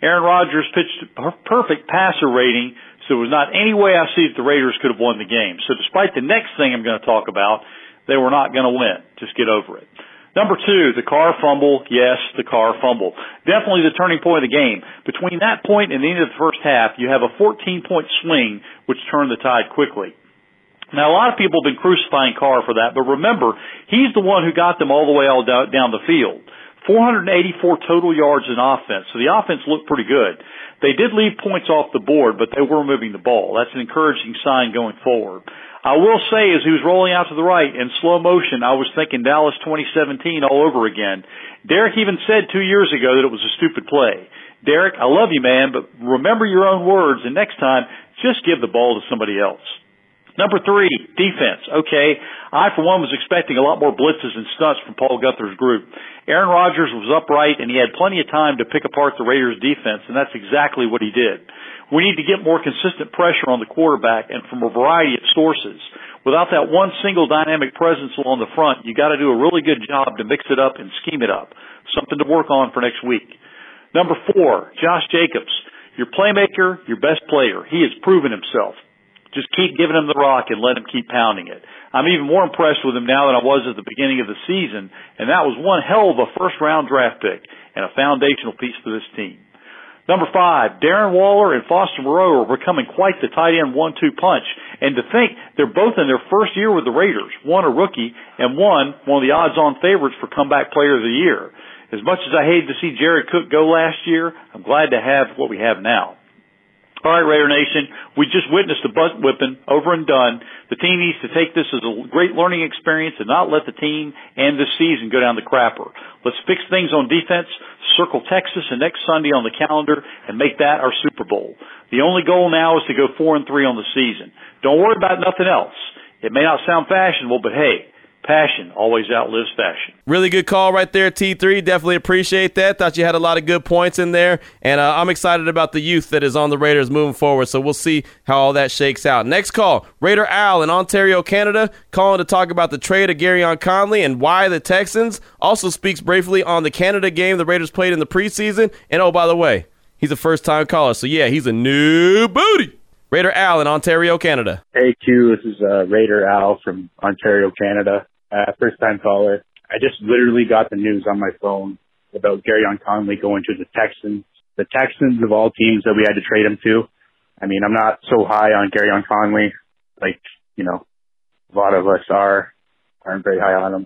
Aaron Rodgers pitched a perfect passer rating, so there was not any way I see that the Raiders could have won the game. So despite the next thing I'm going to talk about, they were not going to win. Just get over it. Number two, the Carr fumble. Yes, the Carr fumble. Definitely the turning point of the game. Between that point and the end of the first half, you have a fourteen-point swing, which turned the tide quickly. Now, a lot of people have been crucifying Carr for that, but remember, he's the one who got them all the way all down the field. four hundred eighty-four total yards in offense, so the offense looked pretty good. They did leave points off the board, but they were moving the ball. That's an encouraging sign going forward. I will say, as he was rolling out to the right in slow motion, I was thinking Dallas twenty seventeen all over again. Derek even said two years ago that it was a stupid play. Derek, I love you, man, but remember your own words, and next time, just give the ball to somebody else. Number three, defense. Okay, I, for one, was expecting a lot more blitzes and stunts from Paul Guenther's group. Aaron Rodgers was upright, and he had plenty of time to pick apart the Raiders' defense, and that's exactly what he did. We need to get more consistent pressure on the quarterback and from a variety of sources. Without that one single dynamic presence along the front, you got to do a really good job to mix it up and scheme it up. Something to work on for next week. Number four, Josh Jacobs. Your playmaker, your best player. He has proven himself. Just keep giving him the rock and let him keep pounding it. I'm even more impressed with him now than I was at the beginning of the season, and that was one hell of a first-round draft pick and a foundational piece for this team. Number five, Darren Waller and Foster Moreau are becoming quite the tight end one two punch. And to think they're both in their first year with the Raiders, one a rookie and one one of the odds-on favorites for comeback player of the year. As much as I hated to see Jared Cook go last year, I'm glad to have what we have now. All right, Raider Nation, we just witnessed a butt whipping, over and done. The team needs to take this as a great learning experience and not let the team and this season go down the crapper. Let's fix things on defense, circle Texas and next Sunday on the calendar, and make that our Super Bowl. The only goal now is to go four and three on the season. Don't worry about nothing else. It may not sound fashionable, but hey, passion always outlives fashion. Really good call right there, T three. Definitely appreciate that. Thought you had a lot of good points in there. And uh, I'm excited about the youth that is on the Raiders moving forward. So we'll see how all that shakes out. Next call, Raider Al in Ontario, Canada, calling to talk about the trade of Garyon Conley and why the Texans. Also speaks briefly on the Canada game the Raiders played in the preseason. And oh, by the way, he's a first-time caller. So yeah, he's a new booty. Raider Al in Ontario, Canada. Hey, Q. This is uh, Raider Al from Ontario, Canada. Uh, first time caller. I just literally got the news on my phone about Garyon Conley going to the Texans. The Texans of all teams that we had to trade him to. I mean, I'm not so high on Garyon Conley, like, you know, a lot of us are, aren't very high on him.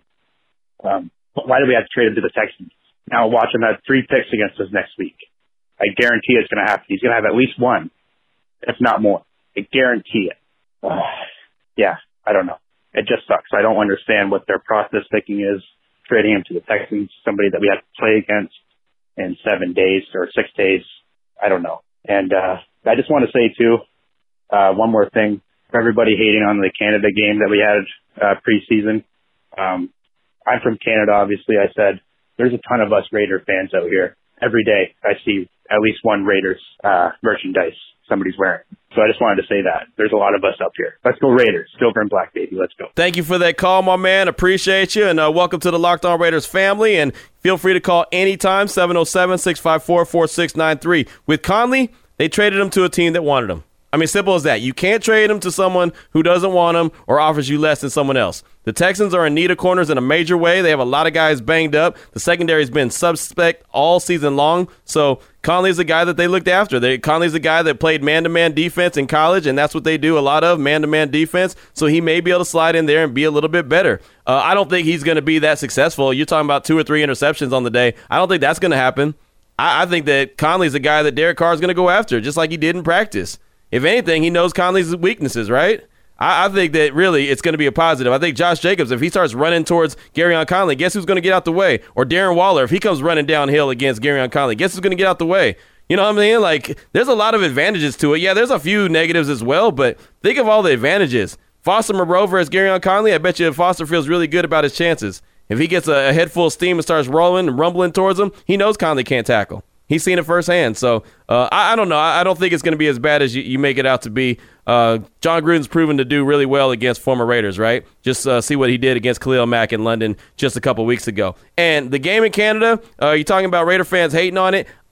Um, but why did we have to trade him to the Texans? Now watch him have three picks against us next week. I guarantee it's going to happen. He's going to have at least one, if not more. I guarantee it. Uh, yeah, I don't know. It just sucks. I don't understand what their process thinking is, trading him to the Texans, somebody that we have to play against in seven days or six days. I don't know. And uh, I just want to say, too, uh, one more thing. For everybody hating on the Canada game that we had uh, preseason, um, I'm from Canada, obviously. I said there's a ton of us Raider fans out here. Every day I see at least one Raiders uh, merchandise somebody's wearing. So I just wanted to say that. There's a lot of us up here. Let's go Raiders. Silver and black, baby. Let's go. Thank you for that call, my man. Appreciate you. And uh, welcome to the Locked On Raiders family. And feel free to call anytime, seven oh seven, six five four, four six nine three. With Conley, they traded him to a team that wanted him. I mean, simple as that. You can't trade him to someone who doesn't want him or offers you less than someone else. The Texans are in need of corners in a major way. They have a lot of guys banged up. The secondary's been suspect all season long. So Conley's the guy that they looked after. They, Conley's the guy that played man-to-man defense in college, and that's what they do a lot of, man-to-man defense. So he may be able to slide in there and be a little bit better. Uh, I don't think he's going to be that successful. You're talking about two or three interceptions on the day. I don't think that's going to happen. I, I think that Conley's the guy that Derek Carr is going to go after, just like he did in practice. If anything, he knows Conley's weaknesses, right? I, I think that really it's going to be a positive. I think Josh Jacobs, if he starts running towards Garyon Conley, guess who's going to get out the way? Or Darren Waller, if he comes running downhill against Garyon Conley, guess who's going to get out the way? You know what I mean? Like, there's a lot of advantages to it. Yeah, there's a few negatives as well, but think of all the advantages. Foster Moreau versus Garyon Conley, I bet you Foster feels really good about his chances. If he gets a, a head full of steam and starts rolling and rumbling towards him, he knows Conley can't tackle. He's seen it firsthand. So uh, I, I don't know. I, I don't think it's going to be as bad as you, you make it out to be. Uh, John Gruden's proven to do really well against former Raiders, right? Just uh, see what he did against Khalil Mack in London just a couple weeks ago. And the game in Canada, uh, you're talking about Raider fans hating on it.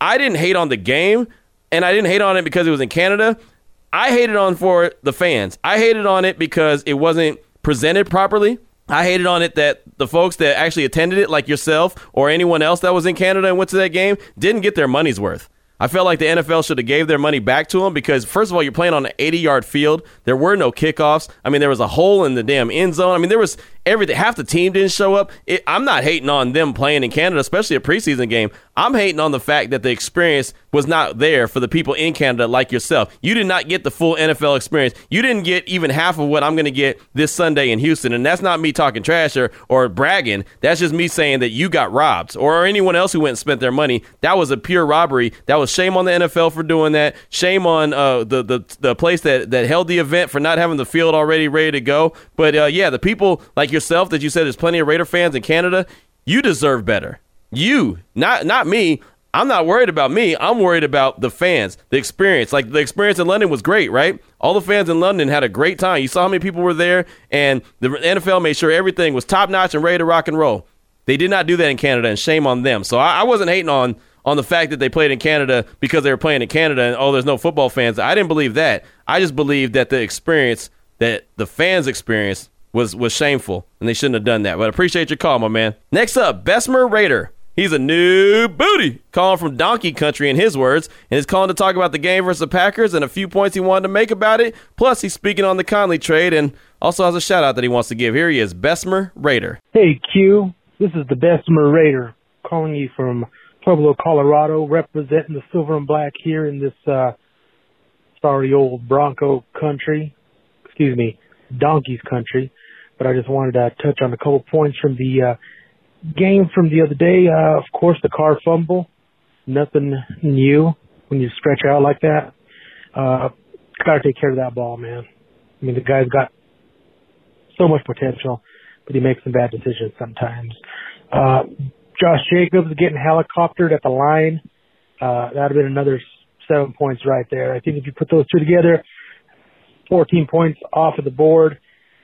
I didn't hate on the game, and I didn't hate on it because it was in Canada. I hated on for the fans. I hated on it because it wasn't presented properly. I hated on it that the folks that actually attended it, like yourself or anyone else that was in Canada and went to that game, didn't get their money's worth. I felt like the N F L should have gave their money back to them because, first of all, you're playing on an eighty-yard field. There were no kickoffs. I mean, there was a hole in the damn end zone. I mean, there was everything. Half the team didn't show up. It, I'm not hating on them playing in Canada, especially a preseason game. I'm hating on the fact that the experience was not there for the people in Canada like yourself. You did not get the full N F L experience. You didn't get even half of what I'm going to get this Sunday in Houston, and that's not me talking trash or, or bragging. That's just me saying that you got robbed, or anyone else who went and spent their money. That was a pure robbery. That was shame on the N F L for doing that. Shame on uh, the, the the place that, that held the event for not having the field already ready to go. But, uh, yeah, the people like yourself that you said there's plenty of Raider fans in Canada, you deserve better. You, not not me. I'm not worried about me. I'm worried about the fans, the experience. Like, the experience in London was great, right? All the fans in London had a great time. You saw how many people were there, and the N F L made sure everything was top-notch and ready to rock and roll. They did not do that in Canada, and shame on them. So I, I wasn't hating on on the fact that they played in Canada because they were playing in Canada and, oh, there's no football fans. I didn't believe that. I just believed that the experience, that the fans' experience was, was shameful, and they shouldn't have done that. But I appreciate your call, my man. Next up, Bessemer Raider. He's a new booty, calling from Donkey Country in his words, and he's calling to talk about the game versus the Packers and a few points he wanted to make about it. Plus, he's speaking on the Conley trade and also has a shout-out that he wants to give. Here he is, Bessemer Raider. Hey, Q. This is the Bessemer Raider calling you from Pueblo, Colorado, representing the silver and black here in this uh, sorry old Bronco country. Excuse me, Donkeys country. But I just wanted to touch on a couple points from the uh, game from the other day. Uh, of course, the Carr fumble. Nothing new when you stretch out like that. Uh, got to take care of that ball, man. I mean, the guy's got so much potential, but he makes some bad decisions sometimes. Uh, Josh Jacobs getting helicoptered at the line. Uh, that would have been another seven points right there. I think if you put those two together, fourteen points off of the board.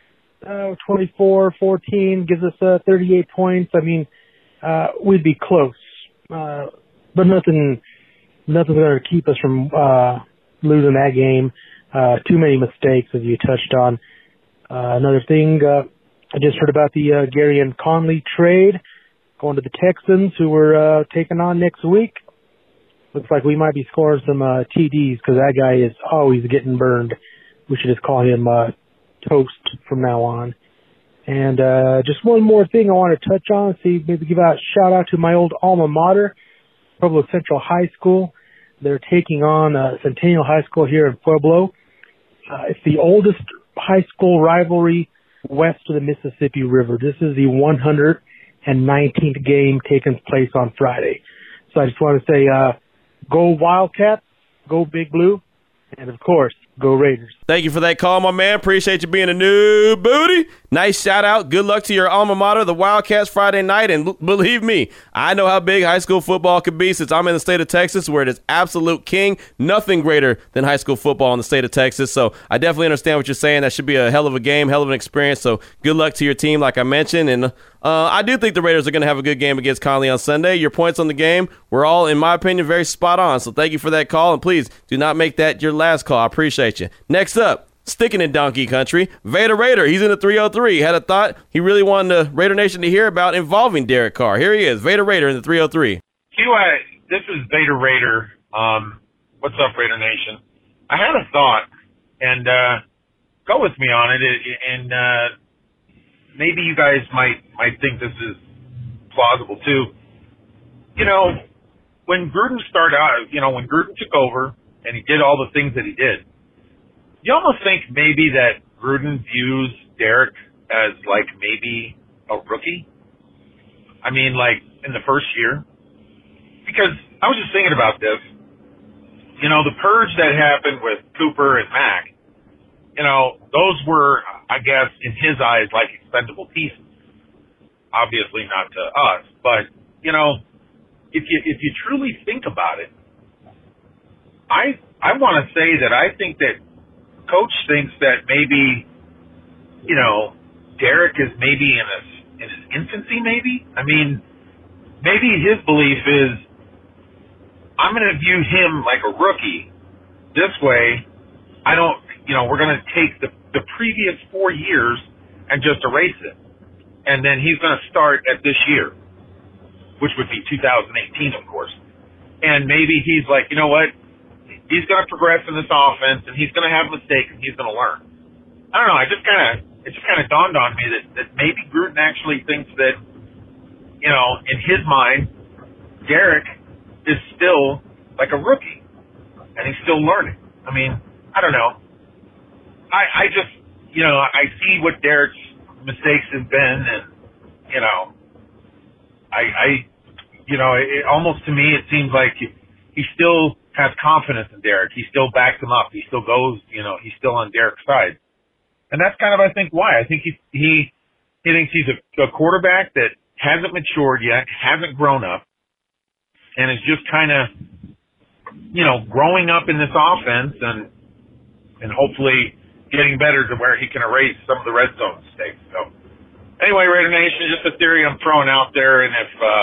Uh, twenty-four fourteen gives us uh, thirty-eight points. I mean, uh, we'd be close. Uh, but nothing, nothing's going to keep us from uh, losing that game. Uh, too many mistakes, as you touched on. Uh, another thing, uh, I just heard about the uh, Gary and Conley trade going to the Texans, who we're uh, taking on next week. Looks like we might be scoring some uh, T Ds because that guy is always getting burned. We should just call him uh, Toast from now on. And uh, just one more thing I want to touch on. See, maybe give out a shout out to my old alma mater, Pueblo Central High School. They're taking on uh, Centennial High School here in Pueblo. Uh, it's the oldest high school rivalry west of the Mississippi River. This is the one hundred nineteenth game taking place on Friday. So I just want to say, uh, go Wildcats, go Big Blue, and of course, go Raiders. Thank you for that call, my man. Appreciate you being a new booty. Nice shout out. Good luck to your alma mater, the Wildcats, Friday night. And l- believe me, I know how big high school football could be since I'm in the state of Texas where it is absolute king. Nothing greater than high school football in the state of Texas. So I definitely understand what you're saying. That should be a hell of a game, hell of an experience. So good luck to your team, like I mentioned. And uh, I do think the Raiders are going to have a good game against Conley on Sunday. Your points on the game were all, in my opinion, very spot on. So thank you for that call. And please do not make that your last call. I appreciate you. Next up, sticking in Donkey Country, Vader Raider. He's in the three oh three. Had a thought he really wanted the Raider Nation to hear about involving Derek Carr. Here he is, Vader Raider in the three oh three. Q, I, this is Vader Raider. Um, what's up, Raider Nation? I had a thought, and uh, go with me on it, and uh, maybe you guys might might think this is plausible too. You know, when Gruden started out, you know, when Gruden took over and he did all the things that he did, you almost think maybe that Gruden views Derek as like maybe a rookie. I mean, like in the first year. Because I was just thinking about this. You know, the purge that happened with Cooper and Mack, you know, those were, I guess, in his eyes, like expendable pieces. Obviously not to us. But, you know, if you if you truly think about it, I I want to say that I think that Coach thinks that maybe, you know, Derek is maybe in his, in his infancy, maybe? I mean, maybe his belief is, I'm going to view him like a rookie. This way, I don't, you know, we're going to take the, the previous four years and just erase it. And then he's going to start at this year, which would be two thousand eighteen, of course. And maybe he's like, you know what? He's going to progress in this offense, and he's going to have mistakes, and he's going to learn. I don't know. I just kind of, it just kind of dawned on me that, that maybe Gruden actually thinks that, you know, in his mind, Derek is still like a rookie, and he's still learning. I mean, I don't know. I, I just, you know, I see what Derek's mistakes have been, and, you know, I, I you know, it, almost to me, it seems like he, he still has confidence in Derek. He still backs him up. He still goes, you know, he's still on Derek's side. And that's kind of, I think, why. I think he he, he thinks he's a, a quarterback that hasn't matured yet, hasn't grown up, and is just kind of, you know, growing up in this offense and and hopefully getting better to where he can erase some of the red zone mistakes. So, anyway, Raider Nation, just a theory I'm throwing out there, and if, uh,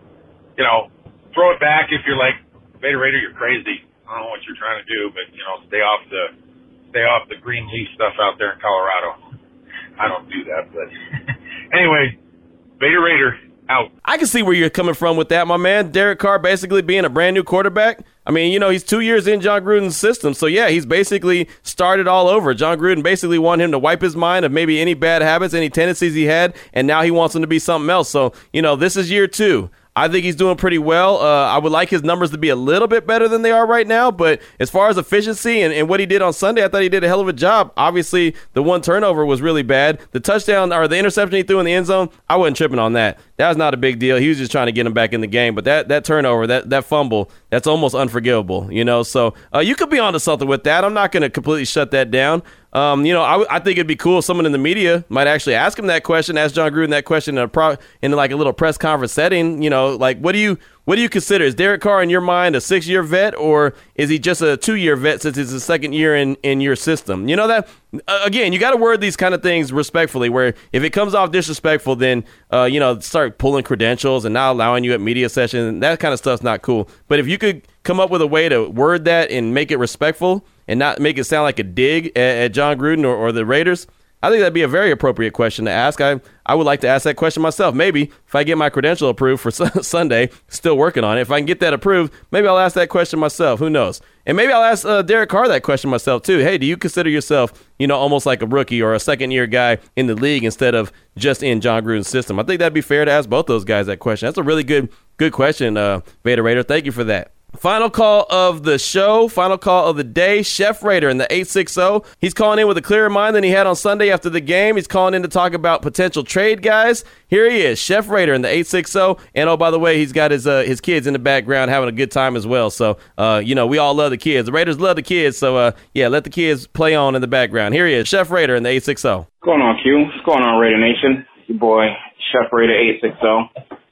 you know, throw it back if you're like, Vader Raider, you're crazy. I don't know what you're trying to do, but, you know, stay off the stay off the green leaf stuff out there in Colorado. I don't do that, but anyway, Vader Raider, out. I can see where you're coming from with that, my man. Derek Carr basically being a brand new quarterback. I mean, you know, he's two years in John Gruden's system. So, yeah, he's basically started all over. John Gruden basically wanted him to wipe his mind of maybe any bad habits, any tendencies he had, and now he wants him to be something else. So, you know, this is year two. I think he's doing pretty well. Uh, I would like his numbers to be a little bit better than they are right now. But as far as efficiency and, and what he did on Sunday, I thought he did a hell of a job. Obviously, the one turnover was really bad. The touchdown or the interception he threw in the end zone, I wasn't tripping on that. That was not a big deal. He was just trying to get him back in the game. But that that turnover, that that fumble, that's almost unforgivable, you know. So uh, you could be onto something with that. I'm not going to completely shut that down. Um, you know, I, I think it'd be cool if someone in the media might actually ask him that question, ask John Gruden that question in a pro, in like a little press conference setting. You know, like what do you what do you consider? Is Derek Carr in your mind a six year vet, or is he just a two year vet since it's his second year in, in your system? You know that uh, again, you got to word these kind of things respectfully. Where if it comes off disrespectful, then uh, you know, start pulling credentials and not allowing you at media sessions. That kind of stuff's not cool. But if you could come up with a way to word that and make it respectful and not make it sound like a dig at, at John Gruden or, or the Raiders, I think that'd be a very appropriate question to ask. I I would like to ask that question myself. Maybe if I get my credential approved for su- Sunday, still working on it. If I can get that approved, maybe I'll ask that question myself. Who knows? And maybe I'll ask uh, Derek Carr that question myself too. Hey, do you consider yourself, you know, almost like a rookie or a second year guy in the league instead of just in John Gruden's system? I think that'd be fair to ask both those guys that question. That's a really good good question, uh, Vader Raider. Thank you for that. Final call of the show, final call of the day, Chef Raider in the eight six zero. He's calling in with a clearer mind than he had on Sunday after the game. He's calling in to talk about potential trade guys. Here he is, Chef Raider in the eight six zero. And oh, by the way, he's got his uh, his kids in the background having a good time as well. So, uh, you know, we all love the kids. The Raiders love the kids. So, uh, yeah, let the kids play on in the background. Here he is, Chef Raider in the eight six zero. What's going on, Q? What's going on, Raider Nation? Your boy, Chef Raider eight six zero.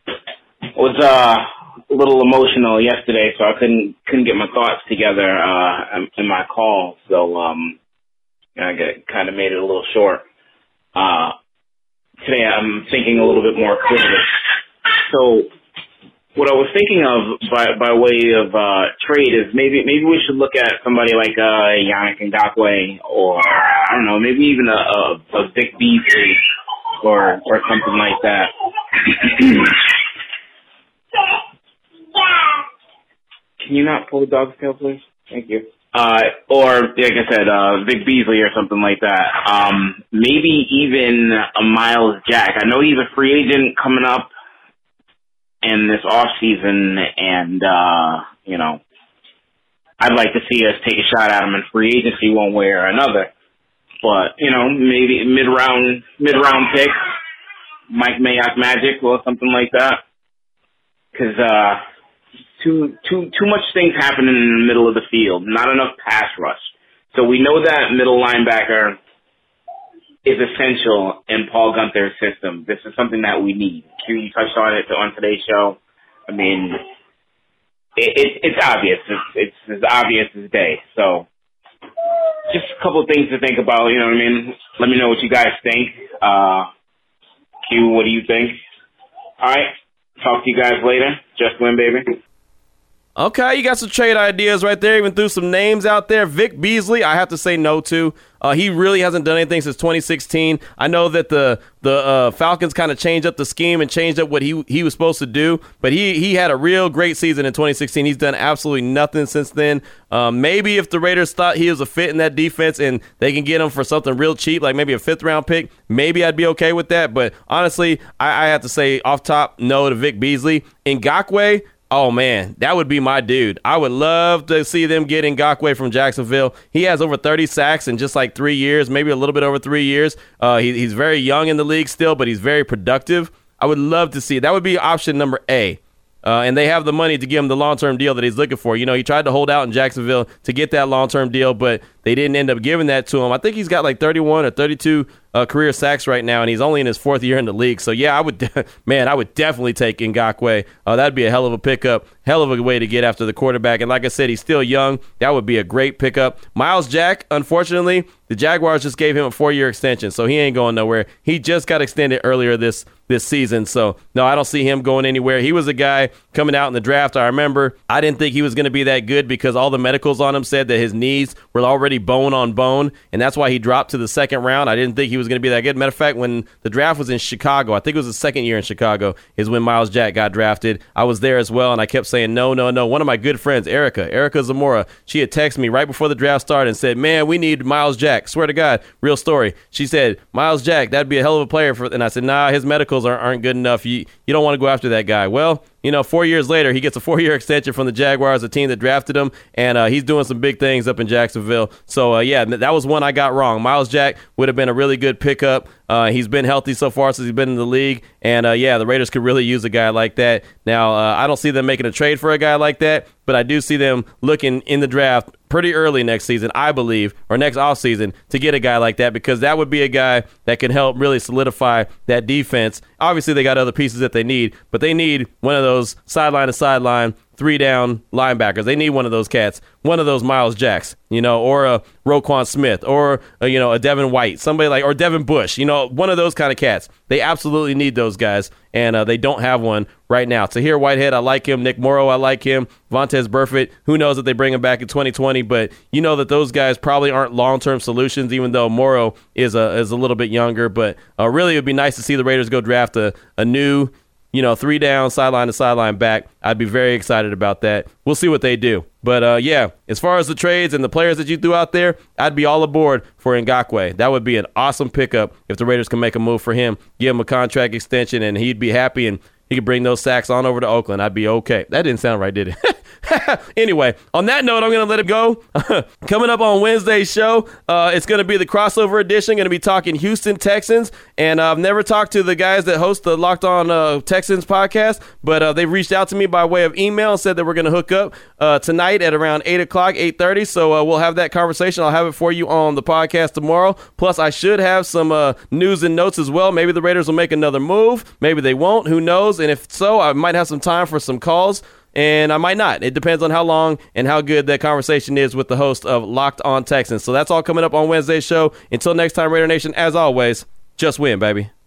Was, uh... a little emotional yesterday, so I couldn't couldn't get my thoughts together uh, in my call. So um, I get, kind of made it a little short. Uh, today I'm thinking a little bit more clearly. So what I was thinking of by by way of uh, trade is maybe maybe we should look at somebody like uh, Yannick Ngakoue, or I don't know, maybe even a, a, a Vic Beasley or or something like that. Can you not pull the dog's tail, please? Thank you. Uh, or, like I said, uh, Vic Beasley or something like that. Um, maybe even a Miles Jack. I know he's a free agent coming up in this off season, and, uh, you know, I'd like to see us take a shot at him in free agency one way or another. But, you know, maybe mid-round, mid-round pick, Mike Mayock Magic or something like that. Cause, uh, Too too too much things happening in the middle of the field, not enough pass rush. So we know that middle linebacker is essential in Paul Guenther's system. This is something that we need. Q, you touched on it on today's show. I mean, it, it, it's obvious. It's, it's as obvious as day. So just a couple of things to think about. You know what I mean? Let me know what you guys think. Uh, Q, what do you think? All right. Talk to you guys later. Just win, baby. Okay, you got some trade ideas right there. Even threw some names out there. Vic Beasley, I have to say no to. Uh, he really hasn't done anything since twenty sixteen. I know that the the uh, Falcons kind of changed up the scheme and changed up what he he was supposed to do, but he he had a real great season in twenty sixteen. He's done absolutely nothing since then. Um, maybe if the Raiders thought he was a fit in that defense and they can get him for something real cheap, like maybe a fifth round pick, maybe I'd be okay with that. But honestly, I, I have to say off top, no to Vic Beasley. Ngakoue, oh, man, that would be my dude. I would love to see them get Ngakoue from Jacksonville. He has over thirty sacks in just like three years, maybe a little bit over three years. Uh, he, he's very young in the league still, but he's very productive. I would love to see it. That would be option number A. Uh, and they have the money to give him the long-term deal that he's looking for. You know, he tried to hold out in Jacksonville to get that long-term deal, but they didn't end up giving that to him. I think he's got like thirty-one or thirty-two uh, career sacks right now, and he's only in his fourth year in the league. So, yeah, I would, man, I would definitely take Ngakoue. Uh, that'd be a hell of a pickup, hell of a way to get after the quarterback. And like I said, he's still young. That would be a great pickup. Myles Jack, unfortunately, the Jaguars just gave him a four-year extension, so he ain't going nowhere. He just got extended earlier this this season. So, no, I don't see him going anywhere. He was a guy coming out in the draft. I remember I didn't think he was going to be that good because all the medicals on him said that his knees were already bone on bone, and that's why he dropped to the second round. I didn't think he was going to be that good. Matter of fact, when the draft was in Chicago, I think it was the second year in Chicago, is when Myles Jack got drafted. I was there as well, and I kept saying, no, no, no. One of my good friends, Erica, Erica Zamora, she had texted me right before the draft started and said, man, we need Myles Jack. Swear to God, real story. She said, Myles Jack, that'd be a hell of a player. For, and I said, nah, his medicals aren't, aren't good enough. You, you don't want to go after that guy. Well, you know, four years later, he gets a four-year extension from the Jaguars, a team that drafted him, and uh, he's doing some big things up in Jacksonville. So, uh, yeah, that was one I got wrong. Myles Jack would have been a really good pickup. Uh, he's been healthy so far since he's been in the league, and, uh, yeah, the Raiders could really use a guy like that. Now, uh, I don't see them making a trade for a guy like that, but I do see them looking in the draft pretty early next season, I believe, or next offseason, to get a guy like that, because that would be a guy that can help really solidify that defense. Obviously, they got other pieces that they need, but they need one of those sideline to sideline, three down linebackers. They need one of those cats, one of those Myles Jacks, you know, or a Roquan Smith, or a, you know, a Devin White, somebody like, or Devin Bush, you know, one of those kind of cats. They absolutely need those guys, and uh, they don't have one right now. Tahir Whitehead, I like him. Nick Morrow, I like him. Vontaze Burfict, who knows if they bring him back in twenty twenty, but you know that those guys probably aren't long-term solutions, even though Morrow is a is a little bit younger. But uh, really, it would be nice to see the Raiders go draft a, a new, you know, three down, sideline to sideline back. I'd be very excited about that. We'll see what they do. But, uh, yeah, as far as the trades and the players that you threw out there, I'd be all aboard for Ngakoue. That would be an awesome pickup if the Raiders can make a move for him, give him a contract extension, and he'd be happy, and he could bring those sacks on over to Oakland. I'd be okay. That didn't sound right, did it? Anyway, on that note, I'm going to let it go. Coming up on Wednesday's show, uh, it's going to be the crossover edition. Going to be talking Houston Texans, and uh, I've never talked to the guys that host the Locked On uh, Texans podcast, but uh, they've reached out to me by way of email and said that we're going to hook up uh, tonight at around eight o'clock, eight thirty, so uh, we'll have that conversation. I'll have it for you on the podcast tomorrow. Plus, I should have some uh, news and notes as well. Maybe the Raiders will make another move. Maybe they won't. Who knows? And if so, I might have some time for some calls. And I might not. It depends on how long and how good that conversation is with the host of Locked On Texans. So that's all coming up on Wednesday's show. Until next time, Raider Nation, as always, just win, baby.